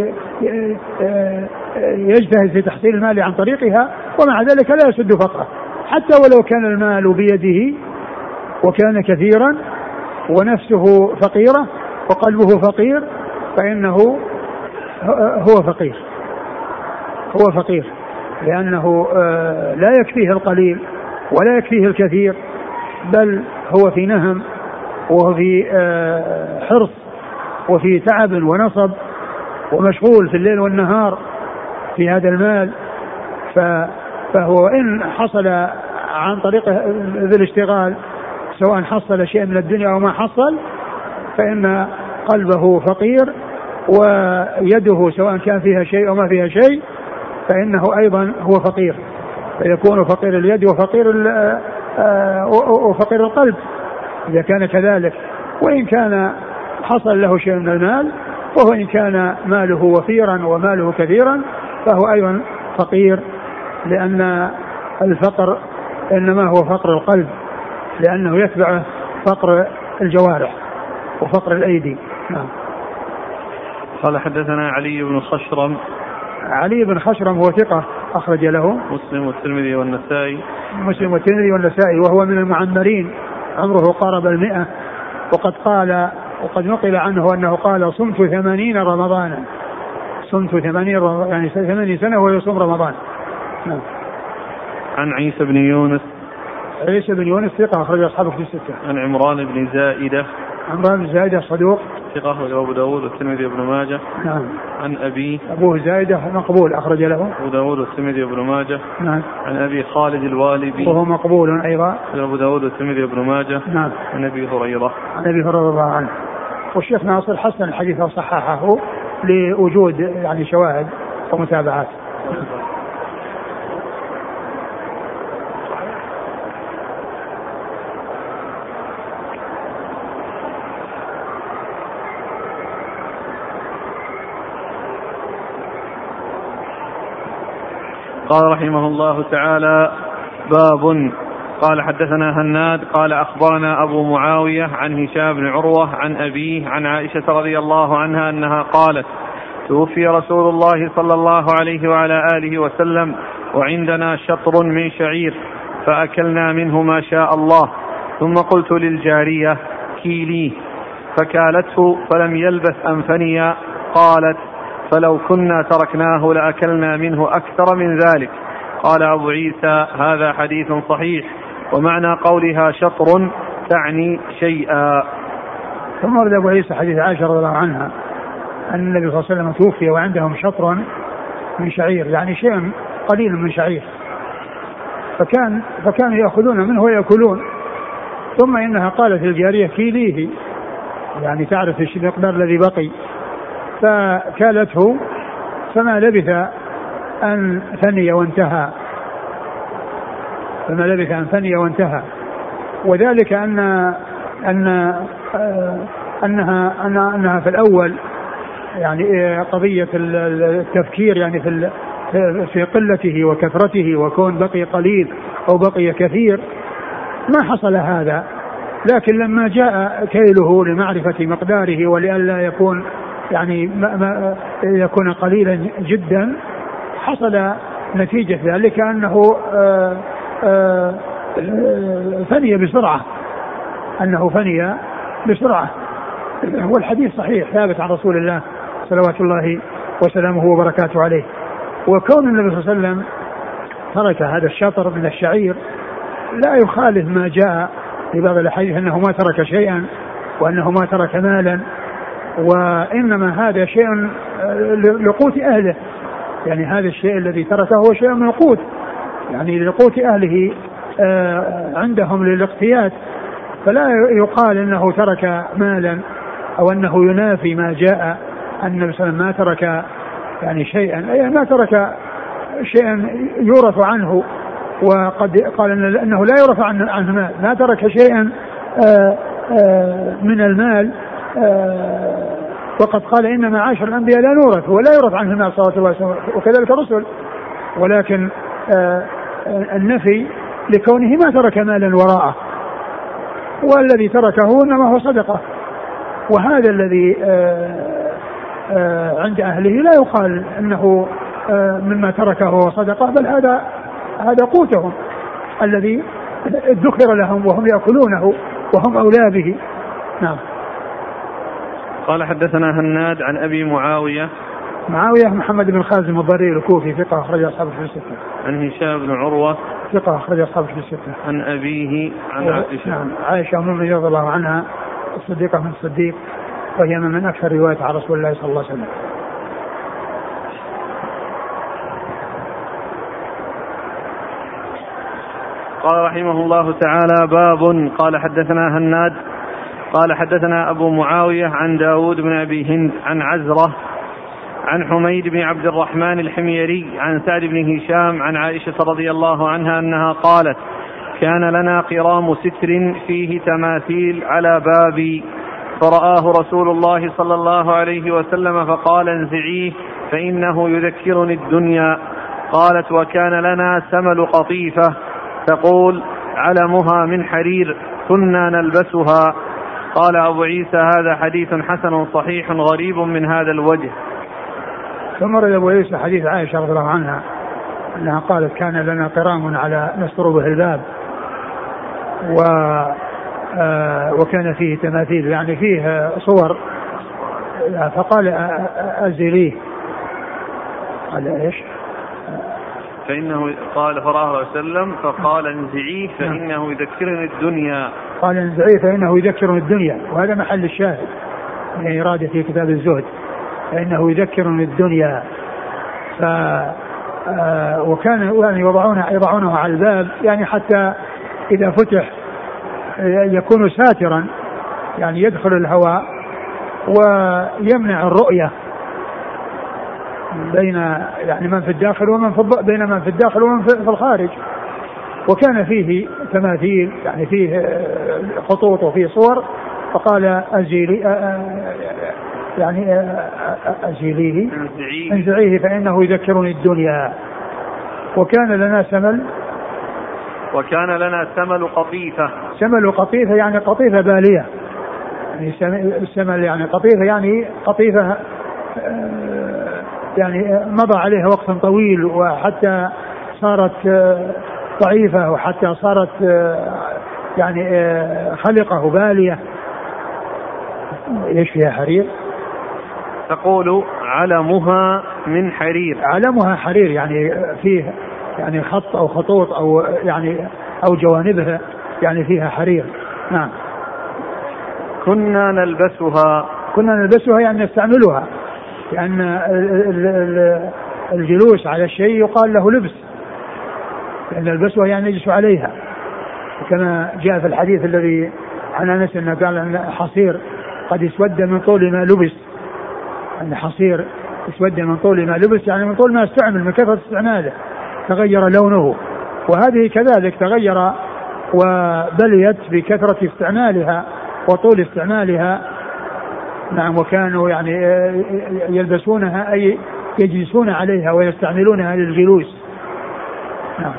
Speaker 2: يجتهد في تحصيل المال عن طريقها ومع ذلك لا يسد فقره حتى ولو كان المال بيده وكان كثيرا ونفسه فقيرة وقلبه فقير فإنه هو فقير هو فقير لأنه لا يكفيه القليل ولا يكفيه الكثير بل هو في نهم وهو في حرص وفي تعب ونصب ومشغول في الليل والنهار في هذا المال. فهو إن حصل عن طريق ذي الاشتغال سواء حصل شيء من الدنيا أو ما حصل فإن قلبه فقير ويده سواء كان فيها شيء أو ما فيها شيء فإنه أيضا هو فقير فيكون فقير اليد وفقير وفقير القلب إذا كان كذلك. وإن كان حصل له شيء من المال وهو إن كان ماله وفيرا وماله كثيرا فهو أيضا فقير لأن الفقر إنما هو فقر القلب لأنه يتبع فقر الجوارح وفقر الأيدي. نعم.
Speaker 1: قال حدثنا علي بن خشرم.
Speaker 2: علي بن خشرم هو ثقة أخرج له
Speaker 1: مسلم والترمذي والنسائي.
Speaker 2: مسلم والترمذي والنسائي وهو من المعمرين عمره قارب المئة وقد قال وقد نقل عنه أنه قال صمت ثمانين رمضانا صمت ثمانين يعني ثمانين سنة ويصوم رمضان. نعم.
Speaker 1: عن عيسى بن يونس.
Speaker 2: عيسى بن يونس ثقة أخرج أصحابه في الستة.
Speaker 1: عن عمران بن زائدة.
Speaker 2: عمران بن زائدة صدوق
Speaker 1: ثقة أخرج أبو داود والترمذي وابن ماجه.
Speaker 2: نعم.
Speaker 1: عن أبي
Speaker 2: أبوه زائدة مقبول أخرج له
Speaker 1: أبو داود والترمذي وابن ماجه.
Speaker 2: نعم.
Speaker 1: عن أبي خالد الوالبي
Speaker 2: وهو مقبول أيضا
Speaker 1: أبو داود والترمذي وابن ماجه.
Speaker 2: نعم.
Speaker 1: عن أبي هريرة.
Speaker 2: عن أبي هريرة رضي الله عنه. والشيخ ناصر حسن الحديث وصححه لوجود يعني شواهد ومتابعات.
Speaker 1: قال رحمه الله تعالى باب قال حدثنا هناد قال أخبرنا أبو معاوية عن هشام بن عروة عن أبيه عن عائشة رضي الله عنها أنها قالت توفي رسول الله صلى الله عليه وعلى آله وسلم وعندنا شطر من شعير فأكلنا منه ما شاء الله ثم قلت للجارية كيليه فكالته فلم يلبث أن فني قالت فلو كنا تركناه لأكلنا منه أكثر من ذلك. قال أبو عيسى هذا حديث صحيح ومعنى قولها شطر تعني شيئا.
Speaker 2: ثم ورد أبو عيسى حديث عائشة رضي الله عنها أن النبي صلى الله عليه وسلم توفي وعندهم شطر من شعير يعني شيء قليل من شعير فكان فكانوا يأخذون منه ويأكلون ثم إنها قالت للجارية كيليه يعني تعرف المقدار الذي بقي فكالته فما لبث أن ثني وانتهى فما لبث أن ثني وانتهى وذلك أن أن أنها أنها في الأول يعني قضية التفكير يعني في في قلته وكثرته وكون بقي قليل أو بقي كثير ما حصل هذا لكن لما جاء كيله لمعرفة مقداره ولئلا يكون يعني ما ما يكون قليلا جدا حصل نتيجة ذلك أنه آآ آآ فني بسرعة أنه فني بسرعة والحديث صحيح ثابت عن رسول الله صلوات الله وسلامه وبركاته عليه. وكون النبي صلى الله عليه وسلم ترك هذا الشطر من الشعير لا يخالف ما جاء في بعض الحديث أنه ما ترك شيئا وأنه ما ترك مالا وإنما هذا شيء لقوت أهله يعني هذا الشيء الذي تركه هو شيء من القوت يعني لقوت أهله عندهم للاقتيات فلا يقال انه ترك مالا او انه ينافي ما جاء ان النبي صلى الله عليه وسلم ما ترك يعني شيئا، أي ما ترك شيئا يورث عنه، وقد قال انه لا يورث عنه مال، ما ترك شيئا آآ آآ من المال، وقد قال انما عاشر الانبياء لا نورث ولا يورث عنه المال صلى الله عليه وسلم، وكذلك الرسل، ولكن النفي لكونه ما ترك مالا وراءه، والذي تركه انما هو صدقه، وهذا الذي عند اهله لا يقال انه مما تركه هو صدقه، بل هذا هذا قوتهم الذي ذكر لهم وهم يأكلونه وهم أولى به. نعم.
Speaker 1: قال حدثنا هناد عن أبي معاوية
Speaker 2: معاوية محمد بن خازم الضرير الكوفي ثقة أخرج أصحابه في الستة.
Speaker 1: عن هشام بن عروة
Speaker 2: ثقة أخرج أصحابه في الستة.
Speaker 1: عن أبيه عن عائشة.
Speaker 2: نعم عائشة أم المؤمنين رضي الله عنها الصديقة من الصديق، وهي من أكثر رواية عن رسول الله صلى الله عليه وسلم.
Speaker 1: قال رحمه الله تعالى: باب. قال حدثنا هناد قال حدثنا أبو معاوية عن داود بن أبي هند عن عزرة عن حميد بن عبد الرحمن الحميري عن سعد بن هشام عن عائشة رضي الله عنها أنها قالت: كان لنا قرام ستر فيه تماثيل على بابي، فرآه رسول الله صلى الله عليه وسلم فقال: انزعيه فإنه يذكرني الدنيا. قالت: وكان لنا سمل قطيفة تقول: علمها من حرير كنا نلبسها. قال أبو عيسى: هذا حديث حسن صحيح غريب من هذا الوجه.
Speaker 2: ثم رد أبو عيسى حديث عائشة رضي الله عنها أنها قالت: كان لنا قرام على نستر به الباب، و آه وكان فيه تماثيل يعني فيه صور، فقال: أزليه. قال: إيش؟
Speaker 1: فإنه قال فراه الله وسلم فقال: انزعيه فإنه يذكرني الدنيا.
Speaker 2: قال: انزعيه فإنه يذكرني الدنيا، وهذا محل الشاهد من إرادة في كتاب الزهد، فإنه يذكرني الدنيا. ف آه وكان يعني يضعونه يضعونه على الباب يعني حتى إذا فتح يكون ساترا، يعني يدخل الهواء ويمنع الرؤية بين يعني من في الداخل ومن في بين من في الداخل ومن في الخارج. وكان فيه تماثيل يعني فيه خطوط وفيه صور، فقال: أزيلي يعني أزيليه انزعيه فإنه يذكرني الدنيا. وكان لنا سمل
Speaker 1: وكان لنا سمل قطيفة.
Speaker 2: سمل قطيفة يعني قطيفة بالية، يعني السمل يعني قطيفة يعني قطيفة يعني مضى عليها وقت طويل وحتى صارت ضعيفة وحتى صارت يعني خلقة بالية. ايش فيها حرير؟
Speaker 1: تقول: علمها من حرير.
Speaker 2: علمها حرير يعني فيه يعني خط او خطوط او يعني او جوانبها يعني فيها حرير. نعم.
Speaker 1: كنا نلبسها.
Speaker 2: كنا نلبسها يعني نستعملها، لأن الجلوس على الشيء يقال له لبس، لأن نلبسها يعني نجلس عليها، كما جاء في الحديث الذي عن أنس أنه قال أن حصير قد اسود من طول ما لبس، أن حصير اسود من طول ما لبس يعني من طول ما استعمل، من كثرة استعماله تغير لونه، وهذه كذلك تغير وبليت بكثرة استعمالها وطول استعمالها. نعم. وكانوا يعني يلبسونها أي يجلسون عليها ويستعملونها للجلوس. نعم.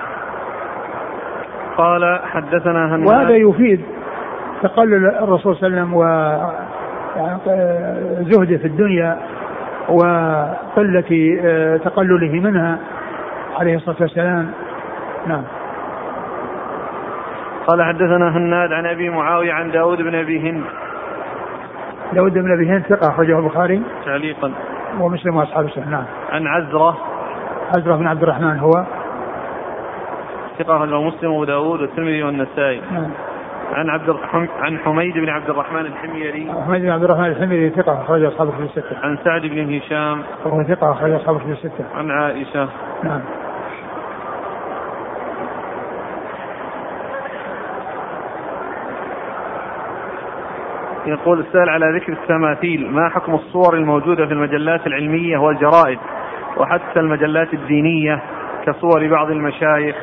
Speaker 1: قال: حدثنا هناد.
Speaker 2: وهذا يفيد تقلل الرسول صلى الله عليه وسلم وزهده في الدنيا وقلة تقلله منها عليه الصلاة والسلام. نعم.
Speaker 1: قال: حدثنا هناد عن أبي معاوية عن داود بن أبي هند.
Speaker 2: داود بن أبي هند ثقة أخرجه البخاري
Speaker 1: تعليقا
Speaker 2: ومسلم وأصحاب السنن. نعم.
Speaker 1: عن عزرة
Speaker 2: عزرة بن عبد الرحمن هو
Speaker 1: ثقة أخرجه مسلم وداود والترمذي والنسائي.
Speaker 2: نعم.
Speaker 1: عن عبد الرحمن عن حميد بن عبد الرحمن الحميري.
Speaker 2: حميد بن عبد الرحمن الحميري ثقة أخرجه أصحابه في الستة.
Speaker 1: عن سعد بن هشام
Speaker 2: وهو ثقة أخرجه أصحابه في الستة.
Speaker 1: عن عائشة.
Speaker 2: نعم.
Speaker 1: يقول السائل على ذكر التماثيل، ما حكم الصور الموجودة في المجلات العلمية والجرائد وحتى المجلات الدينية كصور بعض المشايخ؟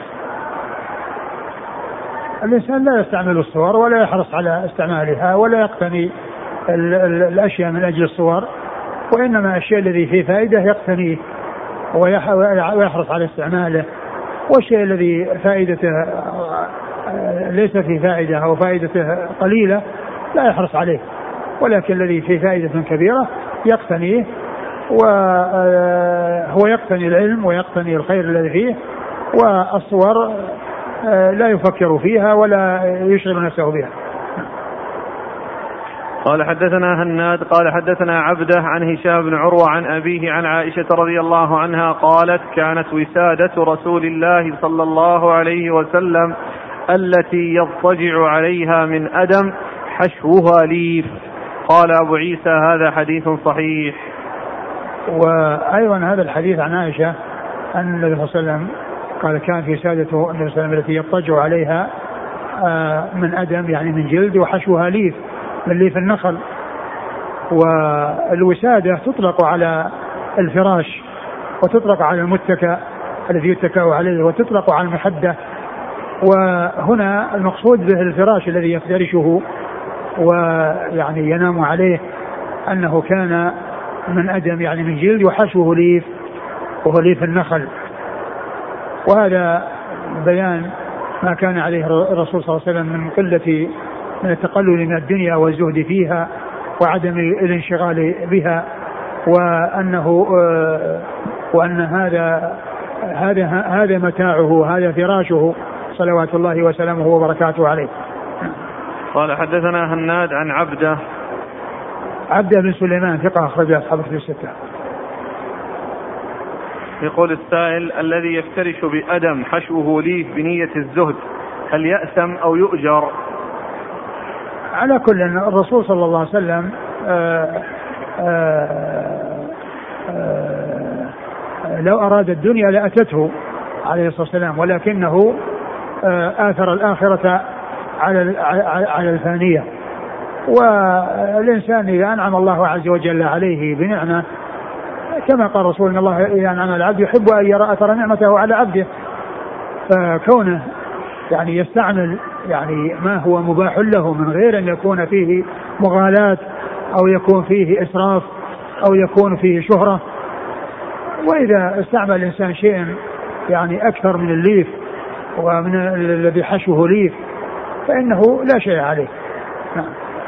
Speaker 2: الإنسان لا يستعمل الصور ولا يحرص على استعمالها ولا يقتني ال ال الأشياء من أجل الصور، وإنما الشيء الذي فيه فائدة يقتنيه ويحرص على استعماله، والشيء الذي فائدته ليس فيه فائدة أو فائدته قليلة لا يحرص عليه، ولكن الذي فيه فائدة كبيرة يقتنيه، وهو يقتني العلم ويقتني الخير الذي فيه، والصور لا يفكر فيها ولا يشغل نفسه بها.
Speaker 1: قال حدثنا هناد قال حدثنا عبده عن هشام بن عروة عن أبيه عن عائشة رضي الله عنها قالت كانت وسادة رسول الله صلى الله عليه وسلم التي يضطجع عليها من أدم حشوها ليف. قال أبو عيسى هذا حديث صحيح.
Speaker 2: وأيضا هذا الحديث عن عائشة أن النبي صلى الله عليه وسلم قال كان في سادته النبي صلى الله عليه وسلم التي يضطجع عليها من أدم يعني من جلد وحشوها ليف من ليف النخل. والوسادة تطلق على الفراش وتطلق على المتكأ الذي يتكأ عليه وتطلق على المحدة، وهنا المقصود به الفراش الذي يفترشه ويعني ينام عليه أنه كان من أدم يعني من جلد وحشوه ليف وهو ليف النخل. وهذا بيان ما كان عليه الرسول صلى الله عليه وسلم من قلة من التقلل من الدنيا والزهد فيها وعدم الانشغال بها، وأنه وأن هذا هذا هذا متاعه هذا فراشه صلوات الله وسلامه وبركاته عليه.
Speaker 1: قال حدثنا هناد عن عبده
Speaker 2: عبده بن سليمان ثقة أخرج أصحاب الكتب الستة.
Speaker 1: يقول السائل الذي يفترش بأدم حشوه ليف بنية الزهد هل يأثم أو يؤجر؟
Speaker 2: على كل الرسول صلى الله عليه وسلم آآ آآ آآ لو أراد الدنيا لأتته عليه الصلاة والسلام، ولكنه آثر الآخرة على على الفانية. والإنسان إذا أنعم الله عز وجل عليه بنعمة كما قال رسول إن الله إذا أنعم على العبد يحب أن يرى أثر نعمته على عبده، فكونه يعني يستعمل يعني ما هو مباح له من غير أن يكون فيه مغالاة أو يكون فيه إسراف أو يكون فيه شهرة. وإذا استعمل الإنسان شيئا يعني أكثر من الليف ومن الذي حشوه ليف فإنه لا شيء عليه. نعم.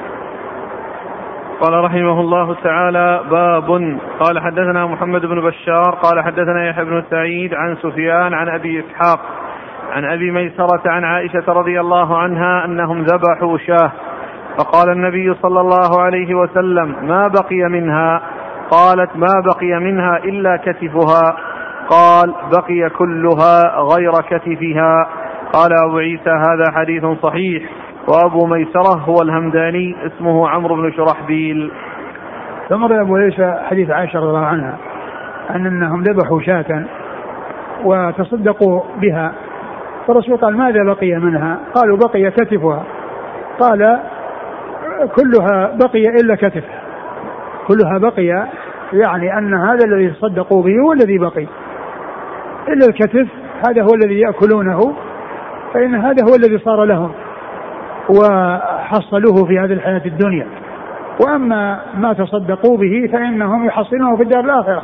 Speaker 1: قال رحمه الله تعالى باب. قال حدثنا محمد بن بشار قال حدثنا يحيى بن سعيد عن سفيان عن أبي إسحاق عن أبي ميسرة عن عائشة رضي الله عنها أنهم ذبحوا شاه فقال النبي صلى الله عليه وسلم ما بقي منها؟ قالت ما بقي منها إلا كتفها. قال بقي كلها غير كتفها. قال أبو عيسى هذا حديث صحيح. وأبو ميسرة هو الهمداني اسمه عمرو بن شرحبيل.
Speaker 2: ثم روى أبو عيسى حديث عائشة رضي الله عنها أن أنهم ذبحوا شاة وتصدقوا بها، فالرسول قال ماذا بقي منها؟ قالوا بقي كتفها. قال كلها بقي إلا كتفها، كلها بقي يعني أن هذا الذي تصدقوا به هو الذي بقي إلا الكتف، هذا هو الذي يأكلونه فإن هذا هو الذي صار لهم وحصلوه في هذه الحياة الدنيا، وأما ما تصدقوا به فإنهم يحصلونه في الدار الآخرة.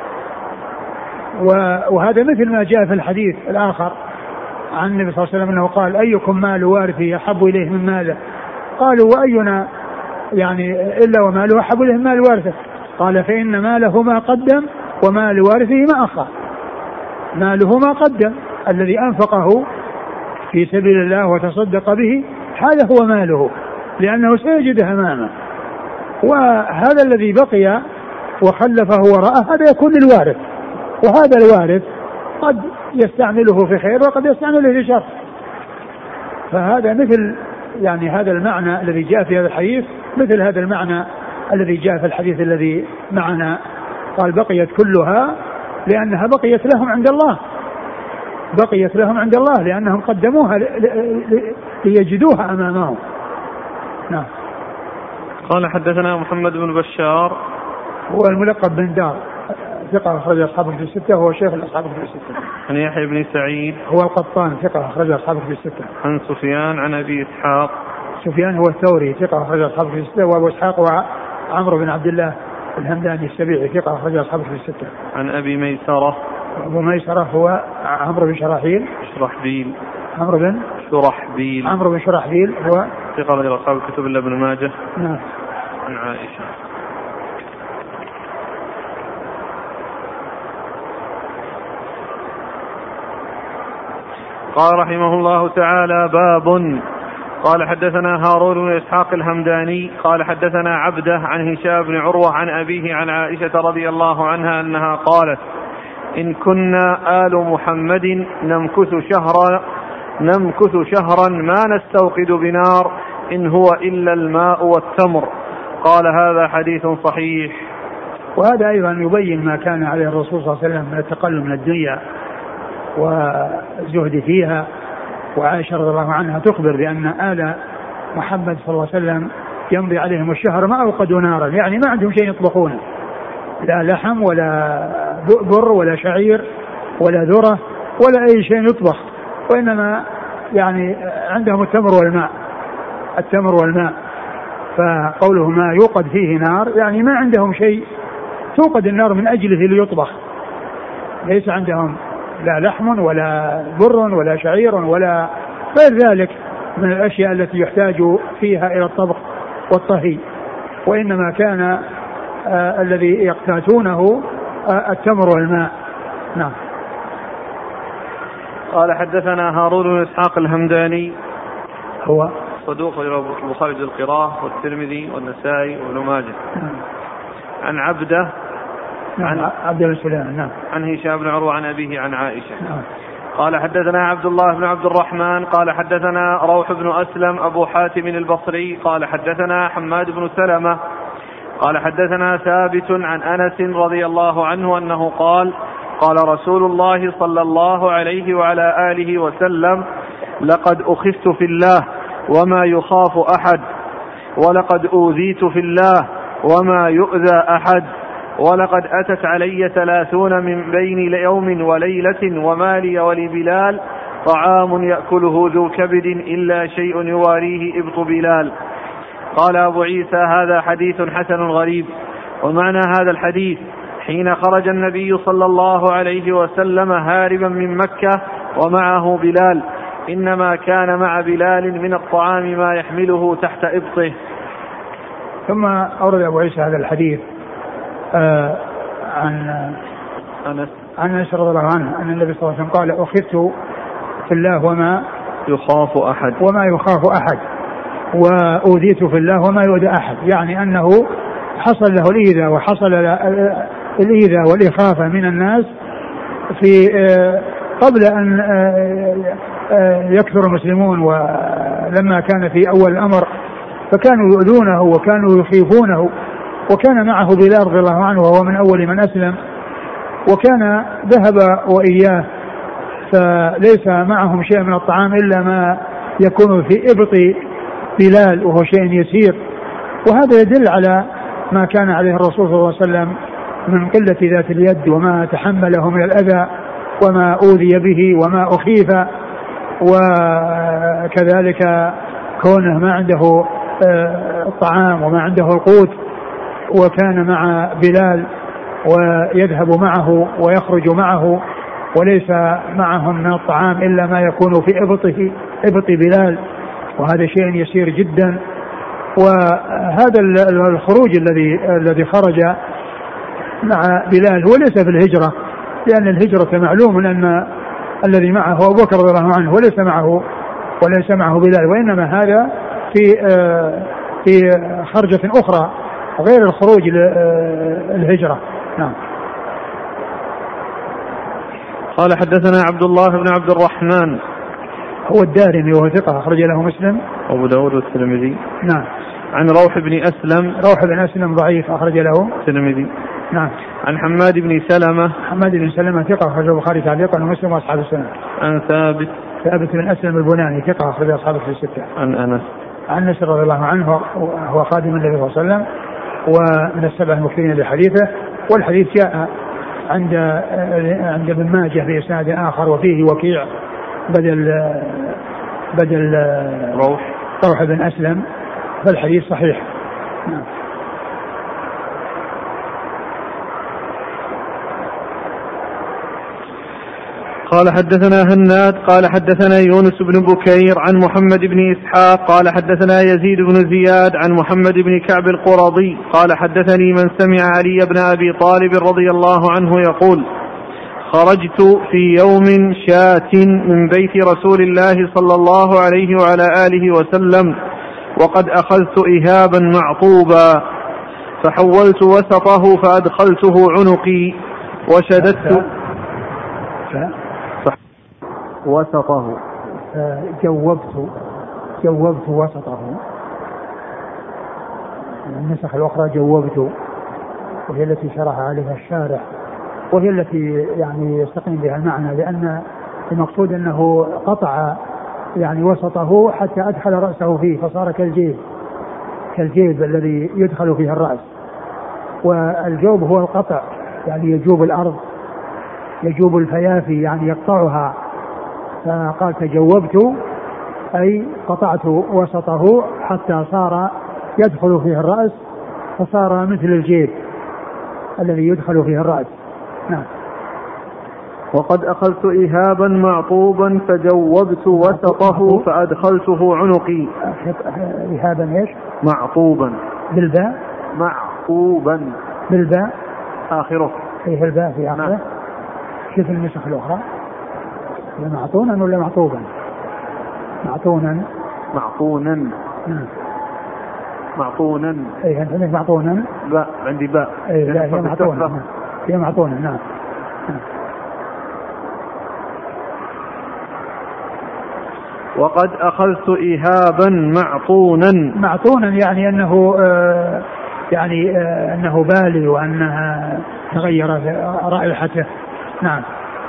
Speaker 2: وهذا مثل ما جاء في الحديث الآخر عن النبي صلى الله عليه وسلم أنه قال أيكم مال وارثه أحب إليه من ماله؟ قالوا وأينا يعني إلا وماله أحب إليه من مال وارثه؟ قال فإن ماله ما قدم ومال وارثه ما أخر. ماله ما قدم الذي أنفقه في سبيل الله وتصدق به هذا هو ماله لأنه سيجده أمامه، وهذا الذي بقي وخلفه وراءه هذا يكون للوارث، وهذا الوارث قد يستعمله في خير وقد يستعمله في شر. فهذا مثل يعني هذا المعنى الذي جاء في هذا الحديث مثل هذا المعنى الذي جاء في الحديث الذي معنا، قال بقيت كلها لأنها بقيت لهم عند الله، بقيت لهم عند الله لأنهم قدموها ليجدوها أمامهم. نعم.
Speaker 1: قال حدثنا محمد بن بشار
Speaker 2: هو الملقب بن دار ثقة أخرج أصحابه في الستة وهو شيخ الأصحاب في الستة.
Speaker 1: عن يحيى بن سعيد
Speaker 2: هو القطان ثقة أخرج أصحابه في الستة.
Speaker 1: عن سفيان عن أبي إسحاق
Speaker 2: سفيان هو الثوري ثقة أخرج أصحابه في الستة. وأبو إسحاق وعمرو بن عبد الله الهمداني السبيعي ثقة أخرج أصحابه في الستة.
Speaker 1: عن أبي ميسرة
Speaker 2: أبو ميسرة هو عمرو بن شراحيل
Speaker 1: شرحبيل
Speaker 2: عمرو بن
Speaker 1: شرحبيل
Speaker 2: عمرو بن شرحبيل هو
Speaker 1: ثقة من أصحاب الكتب إلا ابن ماجه.
Speaker 2: نعم.
Speaker 1: عن عائشة. قال رحمه الله تعالى باب. قال حدثنا هارون بن إسحاق الهمداني قال حدثنا عبده عن هشام بن عروة عن أبيه عن عائشة رضي الله عنها أنها قالت إن كنا آل محمد نمكث شهرا نمكث شهرا ما نستوقد بنار إن هو إلا الماء والتمر. قال هذا حديث صحيح.
Speaker 2: وهذا أيضا يبين ما كان عليه الرسول صلى الله عليه وسلم من التقلل من الدنيا والزهد فيها. وعائشة رضي الله عنها تخبر بأن آل محمد صلى الله عليه وسلم يمضي عليهم الشهر ما أوقدوا نارا، يعني ما عندهم شيء يطبخونه، لا لحم ولا بر ولا شعير ولا ذرة ولا أي شيء يطبخ، وإنما يعني عندهم التمر والماء التمر والماء فقوله ما يوقد فيه نار يعني ما عندهم شيء توقد النار من أجله ليطبخ، ليس عندهم لا لحم ولا بر ولا شعير ولا غير ذلك من الأشياء التي يحتاج فيها إلى الطبخ والطهي، وإنما كان آه الذي يقتاتونه آه التمر والماء. نعم.
Speaker 1: قال حدثنا هارون بن إسحاق الهمداني
Speaker 2: هو
Speaker 1: صدوق البخاري القراءة والترمذي والنسائي وابن ماجه.
Speaker 2: نعم.
Speaker 1: عن عبده
Speaker 2: عن عبد الله سلام. نعم.
Speaker 1: عن هشام بن عروة عن أبيه عن عائشة.
Speaker 2: نعم.
Speaker 1: قال حدثنا عبد الله بن عبد الرحمن قال حدثنا روح بن أسلم أبو حاتم البصري قال حدثنا حماد بن سلمة قال حدثنا ثابت عن أنس رضي الله عنه أنه قال قال رسول الله صلى الله عليه وعلى آله وسلم لقد أخفت في الله وما يخاف أحد ولقد أوذيت في الله وما يؤذى أحد ولقد أتت علي ثلاثون من بين يوم وليلة وما لي ولبلال طعام يأكله ذو كبد إلا شيء يواريه إبط بلال. قال أبو عيسى هذا حديث حسن غريب. ومعنى هذا الحديث حين خرج النبي صلى الله عليه وسلم هاربا من مكة ومعه بلال إنما كان مع بلال من الطعام ما يحمله تحت إبطه.
Speaker 2: ثم أورد أبو عيسى هذا الحديث آه عن
Speaker 1: أنس
Speaker 2: عن أنس رضي الله عنه أن النبي صلى الله عليه وسلم قال أخفت في الله وما
Speaker 1: يخاف أحد
Speaker 2: وما يخاف أحد وأوذيت في الله وما يؤذى أحد، يعني أنه حصل له الإيذاء وحصل الإيذاء والإخافة من الناس في آه قبل أن آه آه يكثر المسلمون، ولما كان في أول الأمر فكانوا يؤذونه وكانوا يخيفونه، وكان معه بلال رضي الله عنه وهو من أول من أسلم، وكان ذهب وإياه فليس معهم شيء من الطعام إلا ما يكون في إبط بلال وهو شيء يسير. وهذا يدل على ما كان عليه الرسول صلى الله عليه وسلم من قلة ذات اليد وما تحمله من الأذى وما أوذي به وما أخيف، وكذلك كونه ما عنده الطعام وما عنده القوت، وكان مع بلال ويذهب معه ويخرج معه وليس معهم من الطعام إلا ما يكون في إبطه إبط بلال، وهذا شيء يسير جدا. وهذا الخروج الذي الذي خرج مع بلال هو ليس في الهجرة، لأن الهجرة معلوم أن الذي معه أبو بكر رضي الله عنه وليس معه وليس معه بلال، وإنما هذا في في خرجة أخرى غير الخروج للهجرة. نعم.
Speaker 1: قال حدثنا عبد الله بن عبد الرحمن
Speaker 2: هو الدارمي وهو ثقة أخرج له مسلم
Speaker 1: أبو داود والترمذي.
Speaker 2: نعم.
Speaker 1: عن روح بن أسلم
Speaker 2: روح بن أسلم ضعيف أخرج له
Speaker 1: الترمذي.
Speaker 2: نعم.
Speaker 1: عن حماد بن سلمة
Speaker 2: حماد بن سلمة ثقة أخرج البخاري تعليقا ومسلم وأصحاب السنة.
Speaker 1: عن ثابت
Speaker 2: ثابت بن أسلم البناني ثقة أخرج أصحابه في الستة.
Speaker 1: عن أنس
Speaker 2: عن أنس رضي الله عنه هو خادم النبي صلى الله عليه وسلم ومن السبع المكثرين بحديثه. والحديث جاء عند عند ابن ماجه بإسناد آخر وفيه وكيع بدل بدل
Speaker 1: روح
Speaker 2: روح بن أسلم، فالحديث صحيح. نعم.
Speaker 1: قال حدثنا هناد قال حدثنا يونس بن بكير عن محمد بن إسحاق قال حدثنا يزيد بن زياد عن محمد بن كعب القرظي قال حدثني من سمع علي بن أبي طالب رضي الله عنه يقول: خرجت في يوم شاة من بيت رسول الله صلى الله عليه وعلى آله وسلم وقد أخذت إهابا معطوبا فحولت وسطه فأدخلته عنقي وشددت وسطه
Speaker 2: جوبت جوبت وسطه. النسخ الأخرى جوبت، وهي التي شرح عليها الشارح، وهي التي يعني يستقيم بها المعنى، لأن المقصود أنه قطع يعني وسطه حتى أدخل رأسه فيه فصار كالجيب كالجيب الذي يدخل فيه الرأس. والجوب هو القطع، يعني يجوب الأرض، يجوب الفيافي، يعني يقطعها. فقال تجوبت أي قطعت وسطه حتى صار يدخل فيه الرأس فصار مثل الجيب الذي يدخل فيه الرأس. نعم.
Speaker 1: وقد أخذت إهابا معطوبا فجوبت وسطه فأدخلته عنقي.
Speaker 2: إهابا إيش؟
Speaker 1: معطوبا
Speaker 2: بالباء.
Speaker 1: معطوبا
Speaker 2: بالباء
Speaker 1: آخره.
Speaker 2: فيه الباء في آخره. شوف النسخ الأخرى معطونا ولا معطوبا؟ معطونا.
Speaker 1: معطونا.
Speaker 2: نعم.
Speaker 1: معطونا.
Speaker 2: اي انت عندك معطونا.
Speaker 1: باء عندي باء.
Speaker 2: اي لا هي معطونا. هي معطونا. نعم.
Speaker 1: وقد أخذت إهابا معطونا.
Speaker 2: معطونا يعني أنه آه يعني آه أنه بالي وأنها تغير رائحته. نعم.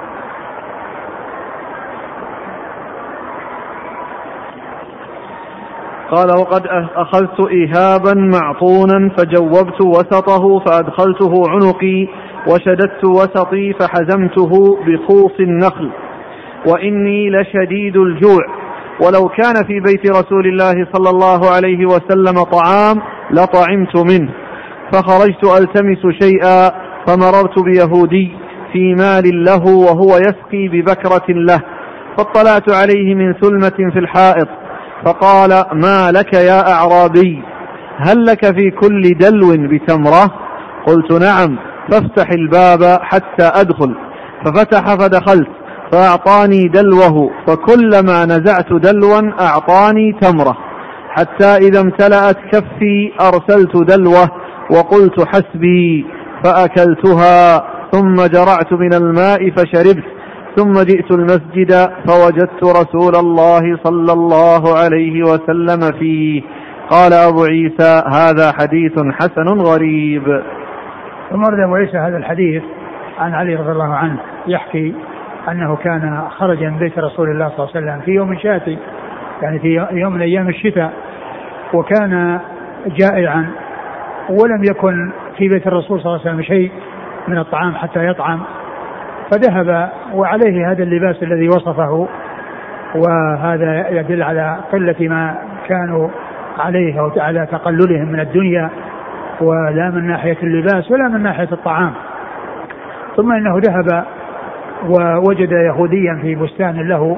Speaker 1: قال: وقد أخذت إهابا معطونا فجوبت وسطه فأدخلته عنقي وشددت وسطي فحزمته بخوص النخل وإني لشديد الجوع ولو كان في بيت رسول الله صلى الله عليه وسلم طعام لطعمت منه. فخرجت ألتمس شيئا فمررت بيهودي في مال له وهو يسقي ببكرة له، فاطلعت عليه من ثلمة في الحائط فقال: ما لك يا أعرابي؟ هل لك في كل دلو بتمرة؟ قلت: نعم. فافتح الباب حتى أدخل. ففتح فدخلت فأعطاني دلوه، فكلما نزعت دلوا أعطاني تمرة، حتى إذا امتلأت كفي أرسلت دلوه وقلت: حسبي، فأكلتها ثم جرعت من الماء فشربت، ثم جئت المسجد فوجدت رسول الله صلى الله عليه وسلم فيه. قال أبو عيسى: هذا حديث حسن غريب.
Speaker 2: ثم ورد أبو عيسى هذا الحديث عن علي رضي الله عنه يحكي أنه كان خرج من بيت رسول الله صلى الله عليه وسلم في يوم شاتي، يعني في يوم من أيام الشتاء، وكان جائعا ولم يكن في بيت الرسول صلى الله عليه وسلم شيء من الطعام حتى يطعم، فذهب وعليه هذا اللباس الذي وصفه، وهذا يدل على قلة ما كانوا عليه وعلى تقللهم من الدنيا، ولا من ناحية اللباس ولا من ناحية الطعام. ثم إنه ذهب ووجد يهوديا في بستان له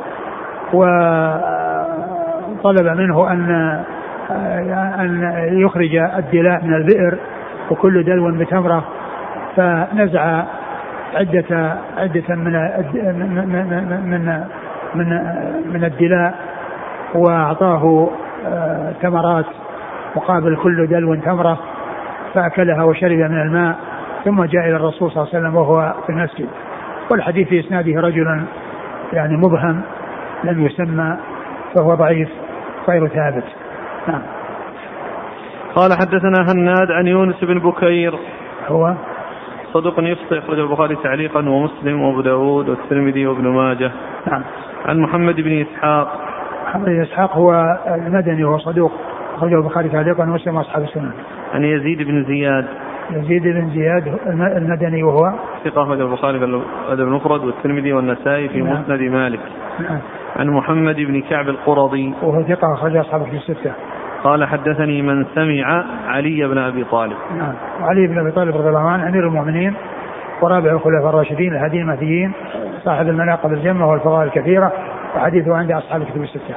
Speaker 2: وطلب منه أن أن يخرج الدلاء من البئر وكل دلو بتمرة، فنزع عدة عدة من من من من من الدلاء وأعطاه تمرات مقابل كل دلو تمرة، فأكلها وشرب من الماء، ثم جاء إلى الرسول صلى الله عليه وسلم وهو في المسجد. والحديث في إسناده رجل يعني مبهم لم يسمى، فهو ضعيف غير ثابت. نعم.
Speaker 1: قال: حدثنا هناد عن يونس بن بكير
Speaker 2: هو
Speaker 1: صدوق يخطئ، أخرجه البخاري تعليقا ومسلم وأبو داود والترمذي وابن ماجه.
Speaker 2: نعم.
Speaker 1: عن محمد بن إسحاق.
Speaker 2: محمد بن إسحاق هو المدني وهو صدوق أخرجه البخاري تعليقا ومسلم وأصحاب السنن.
Speaker 1: عن يزيد بن زياد
Speaker 2: يزيد بن زياد المدني وهو
Speaker 1: ثقة أخرجه البخاري في الأدب المفرد والترمذي والنسائي في
Speaker 2: نعم.
Speaker 1: مسند مالك.
Speaker 2: نعم.
Speaker 1: عن محمد بن كعب القرظي
Speaker 2: وهو ثقة أخرجه أصحابه في الستة.
Speaker 1: قال حدثني من سمع علي بن أبي طالب.
Speaker 2: نعم. وعلي بن أبي طالب رضي الله عنه أمير المؤمنين ورابع الخلفاء الراشدين الهادي المهديين صاحب المناقب الجمة والفضائل الكثيرة وحديثه عند أصحاب الكتب الستة.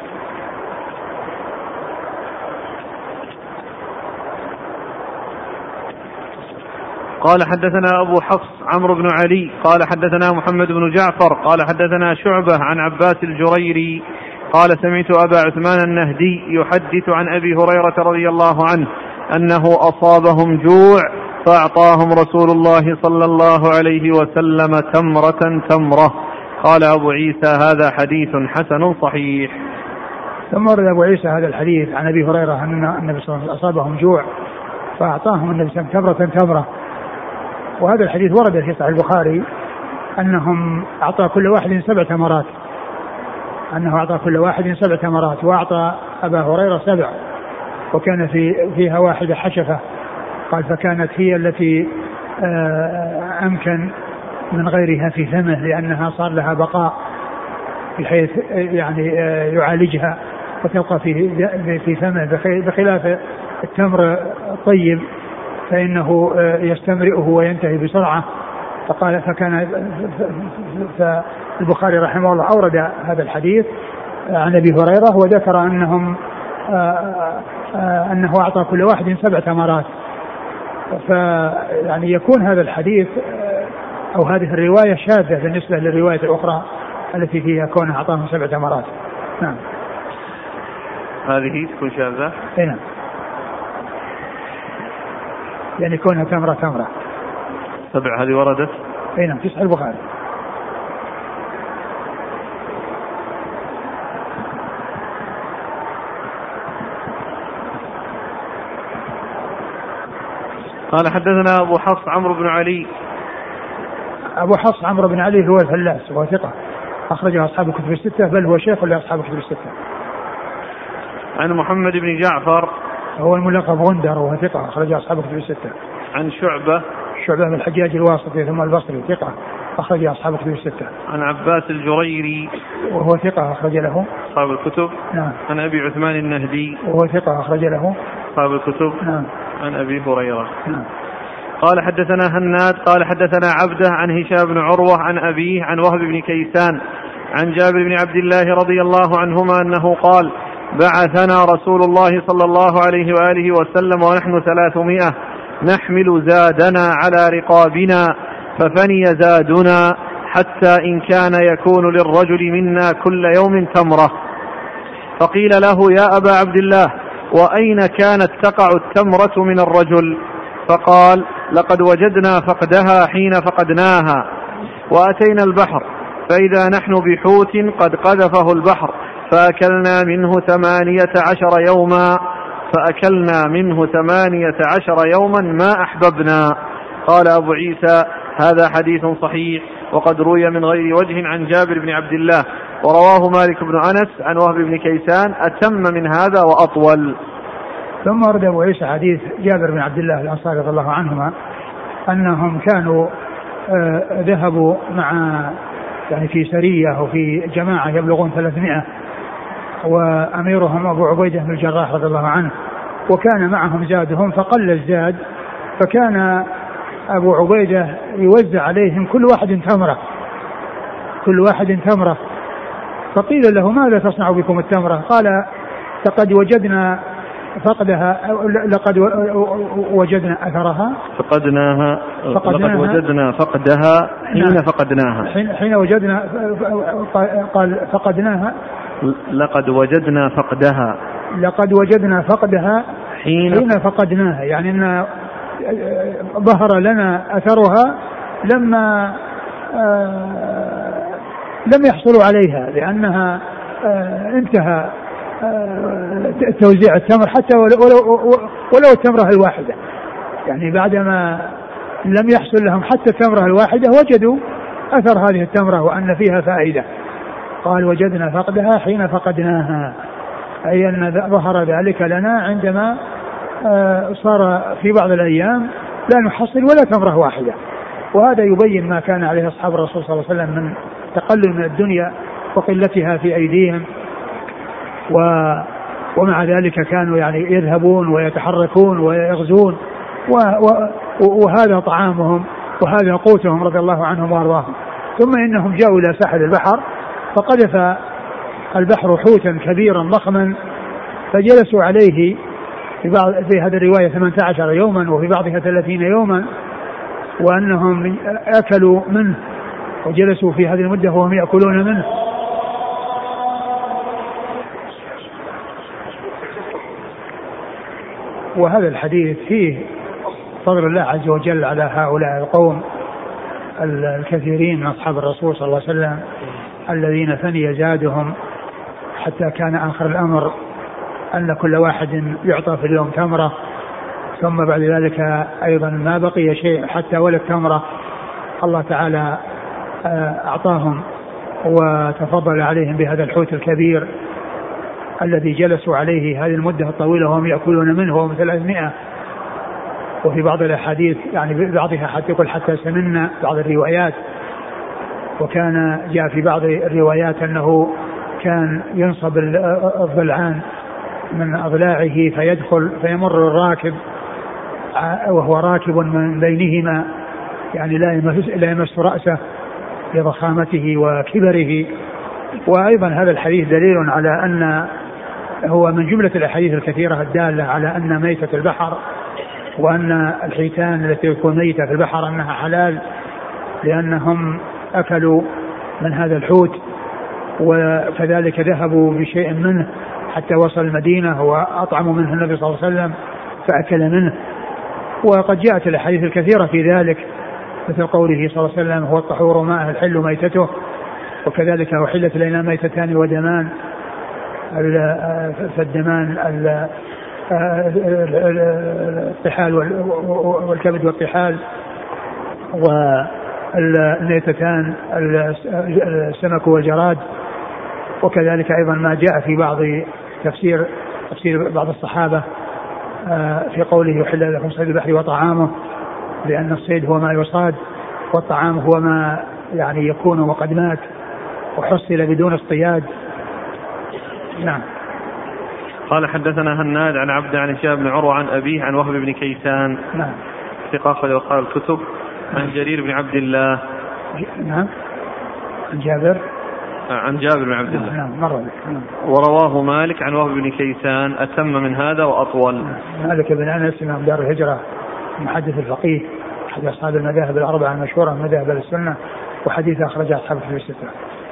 Speaker 1: قال حدثنا أبو حفص عمرو بن علي قال حدثنا محمد بن جعفر قال حدثنا شعبة عن عباس الجريري قال سمعت أبا عثمان النهدي يحدث عن أبي هريرة رضي الله عنه أنه أصابهم جوع فأعطاهم رسول الله صلى الله عليه وسلم تمرة تمرة. قال أبو عيسى هذا حديث حسن صحيح.
Speaker 2: ثم ورد أبو عيسى هذا الحديث عن أبي هريرة أن النبي صلى الله عليه وسلم أصابهم جوع فأعطاهم النبي صلى الله عليه وسلم تمرة تمرة. وهذا الحديث ورد في صحيح البخاري أنهم أعطى كل واحد سبع تمرات أنه أعطى كل واحد سبع تمرات وأعطى أبا هريرة سبع وكان في فيها واحدة حشفة. قال فكانت هي التي أمكن من غيرها في فمه لأنها صار لها بقاء بحيث يعني يعالجها وتبقى في في فمه بخلاف التمر الطيب فإنه يستمرئه وينتهي بسرعة. فقال فكان فالبخاري رحمه الله أورد هذا الحديث عن أبي هريرة وذكر أنهم أنه أعطى كل واحد سبع تمرات. فيعني يكون هذا الحديث أو هذه الرواية شاذة بالنسبة للرواية الأخرى التي فيها كونه أعطاهم سبع تمرات. نعم.
Speaker 1: هذه تكون شاذة.
Speaker 2: نعم. يعني كونها تمرة تمرة.
Speaker 1: سبع هذه وردت.
Speaker 2: نعم في صحيح البخاري.
Speaker 1: قال حدثنا أبو حفص عمرو بن علي.
Speaker 2: أبو حفص عمرو بن علي هو الفلاس وهو ثقة أخرجه أصحاب الكتب الستة بل هو شيخ لأصحاب الكتب الستة.
Speaker 1: عن محمد بن جعفر
Speaker 2: هو الملقب غندر وهو ثقة أخرجه أصحاب الكتب الستة.
Speaker 1: عن شعبة
Speaker 2: شعبة بن الحجاج الواسطي ثم البصري ثقة أخرجه أصحاب الكتب الستة.
Speaker 1: عن عباس الجريري
Speaker 2: وهو ثقة أخرج له
Speaker 1: أصحاب الكتب.
Speaker 2: نعم.
Speaker 1: عن أبي عثمان النهدي
Speaker 2: وهو ثقة أخرج له
Speaker 1: أصحاب الكتب.
Speaker 2: نعم.
Speaker 1: عن أبي هريرة.
Speaker 2: نعم.
Speaker 1: قال حدثنا هناد قال حدثنا عبده عن هشام بن عروة عن أبيه عن وهب بن كيسان عن جابر بن عبد الله رضي الله عنهما أنه قال بعثنا رسول الله صلى الله عليه وآله وسلم ونحن ثلاثمائة نحمل زادنا على رقابنا ففني زادنا حتى إن كان يكون للرجل منا كل يوم تمرة. فقيل له يا أبا عبد الله وأين كانت تقع التمرة من الرجل؟ فقال لقد وجدنا فقدها حين فقدناها وأتينا البحر فإذا نحن بحوت قد قذفه البحر فأكلنا منه ثمانية عشر يوما فأكلنا منه ثمانية عشر يوما ما أحببنا. قال أبو عيسى هذا حديث صحيح وقد روي من غير وجه عن جابر بن عبد الله ورواه مالك بن أنس عن وهب بن كيسان أتم من هذا وأطول.
Speaker 2: ثم ورد أبو عيسى حديث جابر بن عبد الله الأنصاري رضي الله عنهما أنهم كانوا آه ذهبوا مع يعني في سرية وفي جماعة يبلغون ثلاثمائة وأميرهم أبو عبيدة بن الجراح رضي الله عنه وكان معهم زادهم فقل الزاد فكان أبو عبيدة يوزع عليهم كل واحد تمرة كل واحد تمرة. فقيل له ماذا تصنع بكم التمرة؟ قال لقد وجدنا فقدها لقد وجدنا أثرها
Speaker 1: فقدناها
Speaker 2: فقدناها
Speaker 1: لقد وجدنا فقدها حين
Speaker 2: نعم.
Speaker 1: فقدناها
Speaker 2: حين, حين وجدنا قال فقدناها
Speaker 1: لقد وجدنا فقدها
Speaker 2: لقد وجدنا فقدها
Speaker 1: حين,
Speaker 2: حين فقدناها يعني أن ظهر لنا أثرها لما لم يحصلوا عليها لأنها انتهى توزيع التمر حتى ولو, ولو التمرة الواحدة يعني بعدما لم يحصل لهم حتى التمرة الواحدة وجدوا أثر هذه التمرة وأن فيها فائدة. قال وجدنا فقدها حين فقدناها أي أن ظهر ذلك لنا عندما صار في بعض الأيام لا نحصل ولا تمرة واحدة. وهذا يبين ما كان عليه أصحاب الرسول صلى الله عليه وسلم من تقلل من الدنيا وقلتها في أيديهم، و ومع ذلك كانوا يعني يذهبون ويتحركون ويغزون، وهذا طعامهم وهذا قوتهم رضي الله عنهم وارضاهم. ثم إنهم جاءوا إلى ساحل البحر فقذف البحر حوتا كبيرا ضخما فجلسوا عليه في, بعض في هذه الرواية ثمانية عشر يوما وفي بعضها ثلاثين يوما، وأنهم أكلوا منه وجلسوا في هذه المدة وهم يأكلون منه. وهذا الحديث فيه فضل الله عز وجل على هؤلاء القوم الكثيرين من أصحاب الرسول صلى الله عليه وسلم الذين ثني زادهم حتى كان آخر الأمر أن كل واحد يعطى في اليوم تمرة، ثم بعد ذلك أيضا ما بقي شيء حتى ولا التمرة الله تعالى أعطاهم وتفضل عليهم بهذا الحوت الكبير الذي جلسوا عليه هذه المدة الطويلة وهم يأكلون منه وهم ثلاثمائة. وفي بعض الأحاديث يعني بعضها حتى يقول حتى سمنا بعض الروايات. وكان جاء في بعض الروايات أنه كان ينصب الضلعان من أضلاعه فيدخل فيمر الراكب وهو راكب من بينهما، يعني لا يمس, لا يمس رأسه لضخامته وكبره. وأيضا هذا الحديث دليل على أن هو من جملة الأحاديث الكثيرة الدالة على أن ميتة البحر وأن الحيتان التي تكون ميتة في البحر أنها حلال، لأنهم أكلوا من هذا الحوت وكذلك ذهبوا بشيء منه حتى وصل المدينة وأطعموا منه النبي صلى الله عليه وسلم فأكل منه. وقد جاءت الأحاديث الكثيرة في ذلك مثل قوله صلى الله عليه وسلم هو الطهور ماء الحل ميتته، وكذلك أحلت لنا ميتتان ودمان فالدمان الطحال والكبد والطحال، والميتتان السمك والجراد. وكذلك أيضا ما جاء في بعض تفسير تفسير بعض الصحابة في قوله يحل لكم صيد البحر وطعامه، لأن الصيد هو ما يصاد والطعام هو ما يعني يكون وقد مات وحصل بدون اصطياد. نعم.
Speaker 1: قال حدثنا هناد عن عبد عن هشام بن عروة عن أبيه عن وهب بن كيسان.
Speaker 2: نعم.
Speaker 1: ثقة أخرج أصحاب الكتب. عن جرير بن عبد الله.
Speaker 2: نعم. عن جابر.
Speaker 1: عن جابر بن عبد الله.
Speaker 2: نعم. مرة. نعم.
Speaker 1: ورواه مالك عن وهب بن كيسان أتم من هذا وأطول.
Speaker 2: نعم. مالك بن أنس إمام دار الهجرة محدث الفقيه أحد أصحاب المذاهب الأربعة المشهورة من مذاهب السنة، وحديث أخرج أصحاب الكتب الستة.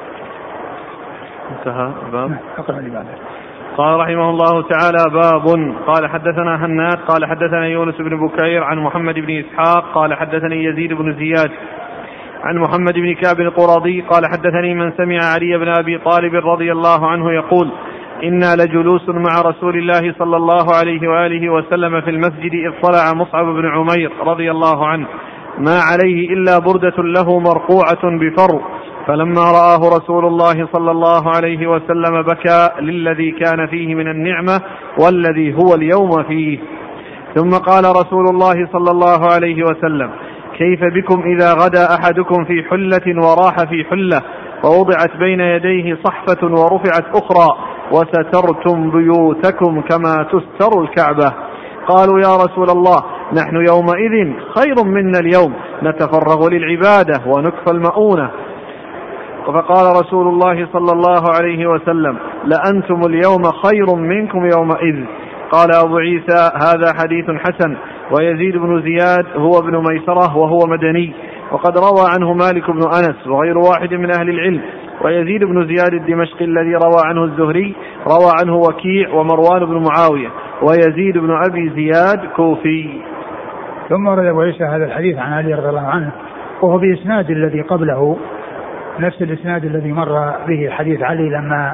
Speaker 1: انتهى باب.
Speaker 2: أقرأ لي بعد.
Speaker 1: قال رحمه الله تعالى باب. قال حدثنا هناد قال حدثنا يونس بن بكير عن محمد بن إسحاق قال حدثني يزيد بن زياد عن محمد بن كعب القرظي قال حدثني من سمع علي بن أبي طالب رضي الله عنه يقول إنا لجلوس مع رسول الله صلى الله عليه وآله وسلم في المسجد إذ طلع مصعب بن عمير رضي الله عنه ما عليه إلا بردة له مرقوعة بفر، فلما رآه رسول الله صلى الله عليه وسلم بكى للذي كان فيه من النعمة والذي هو اليوم فيه. ثم قال رسول الله صلى الله عليه وسلم كيف بكم إذا غدا أحدكم في حلة وراح في حلة ووضعت بين يديه صحفة ورفعت أخرى وسترتم بيوتكم كما تستر الكعبة. قالوا يا رسول الله نحن يومئذ خير منا اليوم نتفرغ للعبادة ونكفى المؤونة. فقال رسول الله صلى الله عليه وسلم لأنتم اليوم خير منكم يومئذ. قال أبو عيسى هذا حديث حسن. ويزيد بن زياد هو ابن ميسرة وهو مدني، وقد روى عنه مالك بن أنس وغير واحد من أهل العلم. ويزيد بن زياد الدمشقي الذي روى عنه الزهري روى عنه وكيع ومروان بن معاوية، ويزيد بن أبي زياد كوفي.
Speaker 2: ثم ورد أبو عيسى هذا الحديث عن علي رضي الله عنه وهو بإسناد الذي قبله، نفس الإسناد الذي مر به حديث علي لما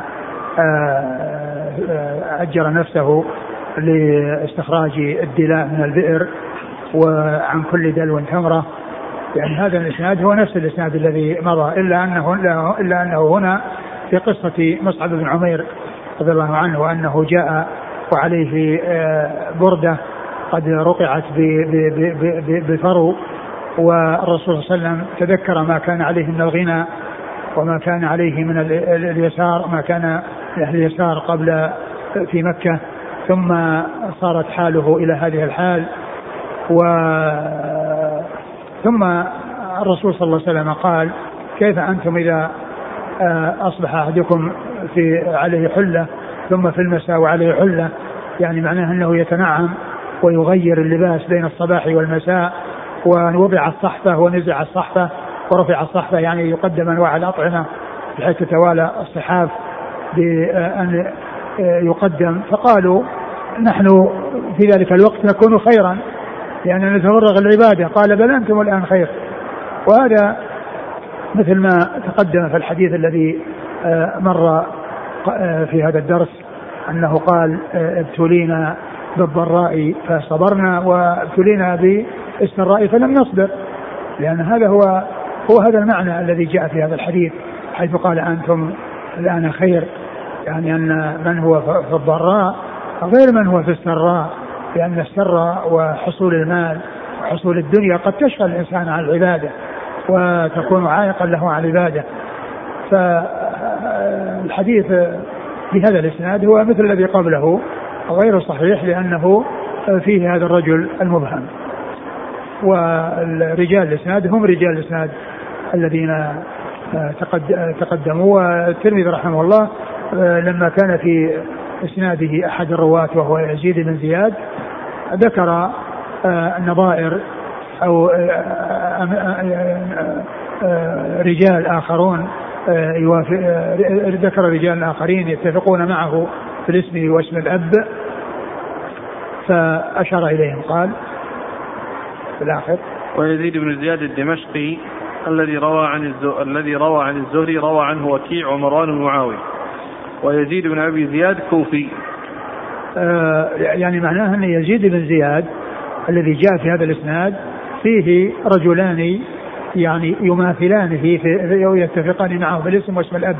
Speaker 2: أجر نفسه لاستخراج الدلاء من البئر وعن كل دلو تمرة. يعني هذا الإسناد هو نفس الإسناد الذي مضى، إلا أنه, إلا أنه هنا في قصة مصعب بن عمير رضي الله عنه وأنه جاء وعليه بردة قد رقعت بفرو، والرسول صلى الله عليه وسلم تذكر ما كان عليه من الغنى وما كان عليه من اليسار، ما كان أهل اليسار قبل في مكة، ثم صارت حاله إلى هذه الحال. و ثم الرسول صلى الله عليه وسلم قال: كيف أنتم إذا أصبح أحدكم في عليه حلة ثم في المساء وعليه حلة، يعني معناه أنه يتنعم ويغير اللباس بين الصباح والمساء، ووضع الصحفة ونزع الصحفة ورفع الصحفة، يعني يقدم أنواع الأطعمة بحيث تتوالى الصحاف بأن يقدم. فقالوا: نحن في ذلك الوقت نكون خيرا لأن نتفرغ العبادة. قال: بل أنتم الآن خير. وهذا مثل ما تقدم في الحديث الذي مر في هذا الدرس أنه قال: ابتلينا بالضراء فصبرنا وابتلينا بالسراء فلم نصبر، لأن هذا هو هو هذا المعنى الذي جاء في هذا الحديث، حيث قال: أنتم الآن خير، يعني أن من هو في الضراء غير من هو في السراء، لأن السراء وحصول المال وحصول الدنيا قد تشغل الإنسان عن العبادة وتكون عائقا له عن العبادة. فالحديث بهذا الإسناد هو مثل الذي قبله غير صحيح، لأنه فيه هذا الرجل المبهم، والرجال الإسناد هم رجال الإسناد الذين تقدموا. والترمذي رحمه الله لما كان في إسناده أحد الرواة وهو يزيد بن زياد ذكر النظائر أو رجال آخرون ذكر رجال آخرين يتفقون معه في الاسم واسم الأب، فأشار إليهم قال في الآخر:
Speaker 1: ويزيد بن زياد الدمشقي الذي روى عن الذي روى عن الزهري روى عنه وكيع ومروان ومعاوية. ويزيد بن أبي زياد كوفي.
Speaker 2: آه يعني معناه أن يزيد بن زياد الذي جاء في هذا الإسناد فيه رجلان يعني يماثلانه في يتفقان معه في الاسم واسم الأب.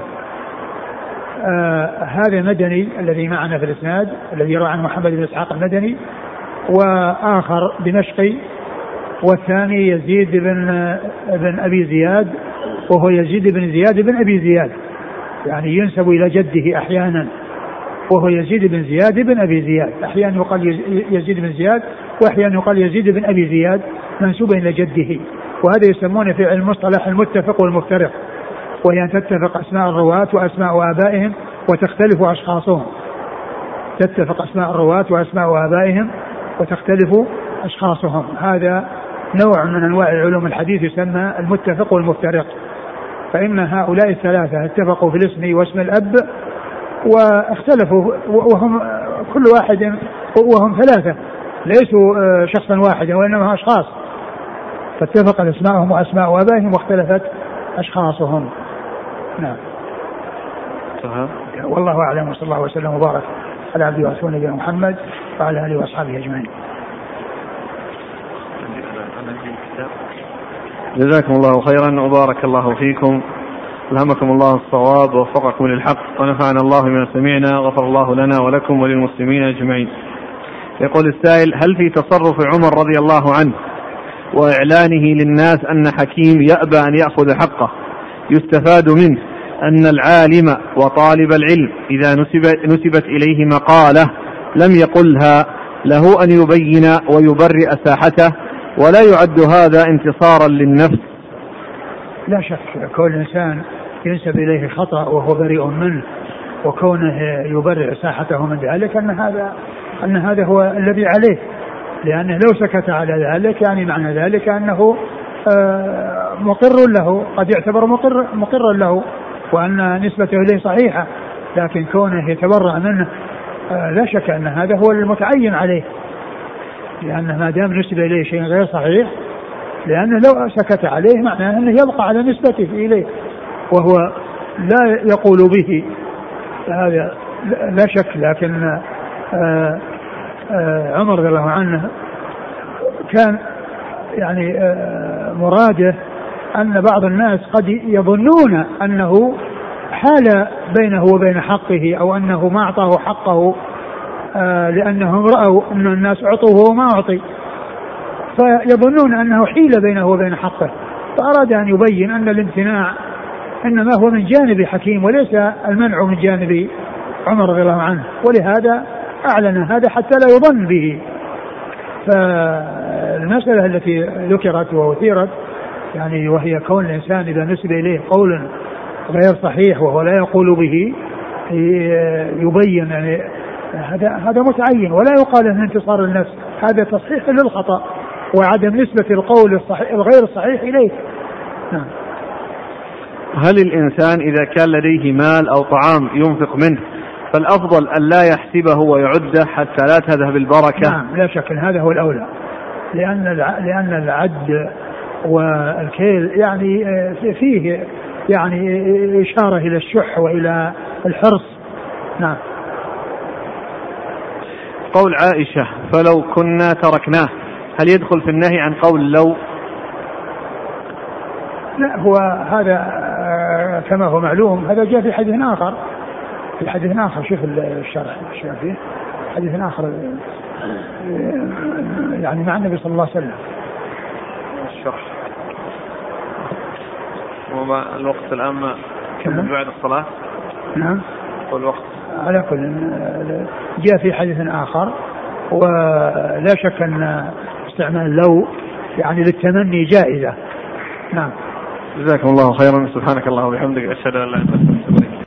Speaker 2: آه هذا مدني الذي معنا في الإسناد الذي روى عن محمد بن إسحاق المدني، وآخر دمشقي، والثاني يزيد بن بن أبي زياد وهو يزيد بن زياد بن أبي زياد، يعني ينسب إلى جده أحيانا، وهو يزيد بن زياد بن أبي زياد. أحيانا يقال يزيد بن زياد وأحيانا يقال يزيد بن أبي زياد منسوبا إلى جده. وهذا يسمونه في علم المصطلح المتفق والمفترق، وهي أن تتفق أسماء الرواة وأسماء آبائهم وتختلف أشخاصهم. تتفق أسماء الرواة وأسماء آبائهم وتختلف أشخاصهم. هذا نوع من أنواع علوم الحديث يسمى المتفق والمفترق. فإن هؤلاء الثلاثة اتفقوا في الاسم واسم الأب واختلفوا، وهم كل واحد وهم ثلاثة ليسوا شخصا واحدا وإنما أشخاص، فاتفق اسمائهم وأسماء آبائهم واختلفت أشخاصهم. نعم. والله أعلم، وصلى الله وسلم وبارك على عبده ورسوله نبينا محمد وعلى آله وأصحابه أجمعين.
Speaker 1: جزاكم الله خيرا وبارك الله فيكم، ألهمكم الله الصواب ووفقكم للحق، ونفعنا الله بما سمعنا، غفر الله لنا ولكم وللمسلمين أجمعين. يقول السائل: هل في تصرف عمر رضي الله عنه وإعلانه للناس أن حكيم يأبى أن يأخذ حقه يستفاد منه أن العالم وطالب العلم إذا نسب نسبت إليه مقالة لم يقلها له أن يبين ويبرئ ساحته، ولا يعد هذا انتصارا للنفس؟
Speaker 2: لا شك كل إنسان ينسب إليه خطأ وهو بريء منه، وكونه يبرئ ساحته من ذلك أن هذا أن هذا هو الذي عليه، لأنه لو سكت على ذلك يعني معنى ذلك أنه مقر له، قد يعتبر مقر مقرا له وأن نسبته إليه صحيحة، لكن كونه يتبرأ منه لا شك أن هذا هو المتعين عليه، لأن ما دام نسب إليه شيء غير صحيح، لأنه لو سكت عليه معناه أنه يبقى على نسبته إليه وهو لا يقول به، هذا لا شك. لكن آآ آآ عمر رضي الله عنه كان يعني مراده أن بعض الناس قد يظنون أنه حال بينه وبين حقه أو أنه ما أعطاه حقه آه لأنهم رأوا أن الناس أعطوه وهو ما أعطي، فيظنون أنه حيل بينه وبين حقه، فأراد أن يبين أن الامتناع إنما هو من جانب حكيم وليس المنع من جانب عمر رضي الله عنه، ولهذا أعلن هذا حتى لا يظن به. فالمسألة التي ذكرت وأثيرت يعني وهي كون الإنسان إذا نسب إليه قول غير صحيح وهو لا يقول به يبين يعني هذا هذا متعين، ولا يقال انه انتصار للنفس، هذا تصحيح للخطأ وعدم نسبة القول الصحيح الغير الصحيح إليه. نعم.
Speaker 1: هل الإنسان إذا كان لديه مال أو طعام ينفق منه فالأفضل أن لا يحسبه ويعده حتى لا تذهب البركة؟
Speaker 2: نعم لا شك هذا هو الأولى، لأن لأن العد والكيل يعني فيه يعني إشارة إلى الشح وإلى الحرص. نعم.
Speaker 1: قول عائشة فلو كنا تركناه، هل يدخل في النهي عن قول لو؟
Speaker 2: لا، هو هذا كما هو معلوم هذا جاء في حديث آخر، في حديث آخر شوف الشرح الشافعي حديث آخر يعني مع النبي صلى الله عليه وسلم.
Speaker 1: الشرح وما الوقت الآن بعد الصلاة؟
Speaker 2: نعم.
Speaker 1: والوقت
Speaker 2: على كل جاء في حديث آخر، ولا شك أن استعمال لو يعني للتمني جائزة. نعم.
Speaker 1: جزاكم الله خيرا، سبحانك اللهم وبحمدك، أشهد أن لا إله إلا أنت.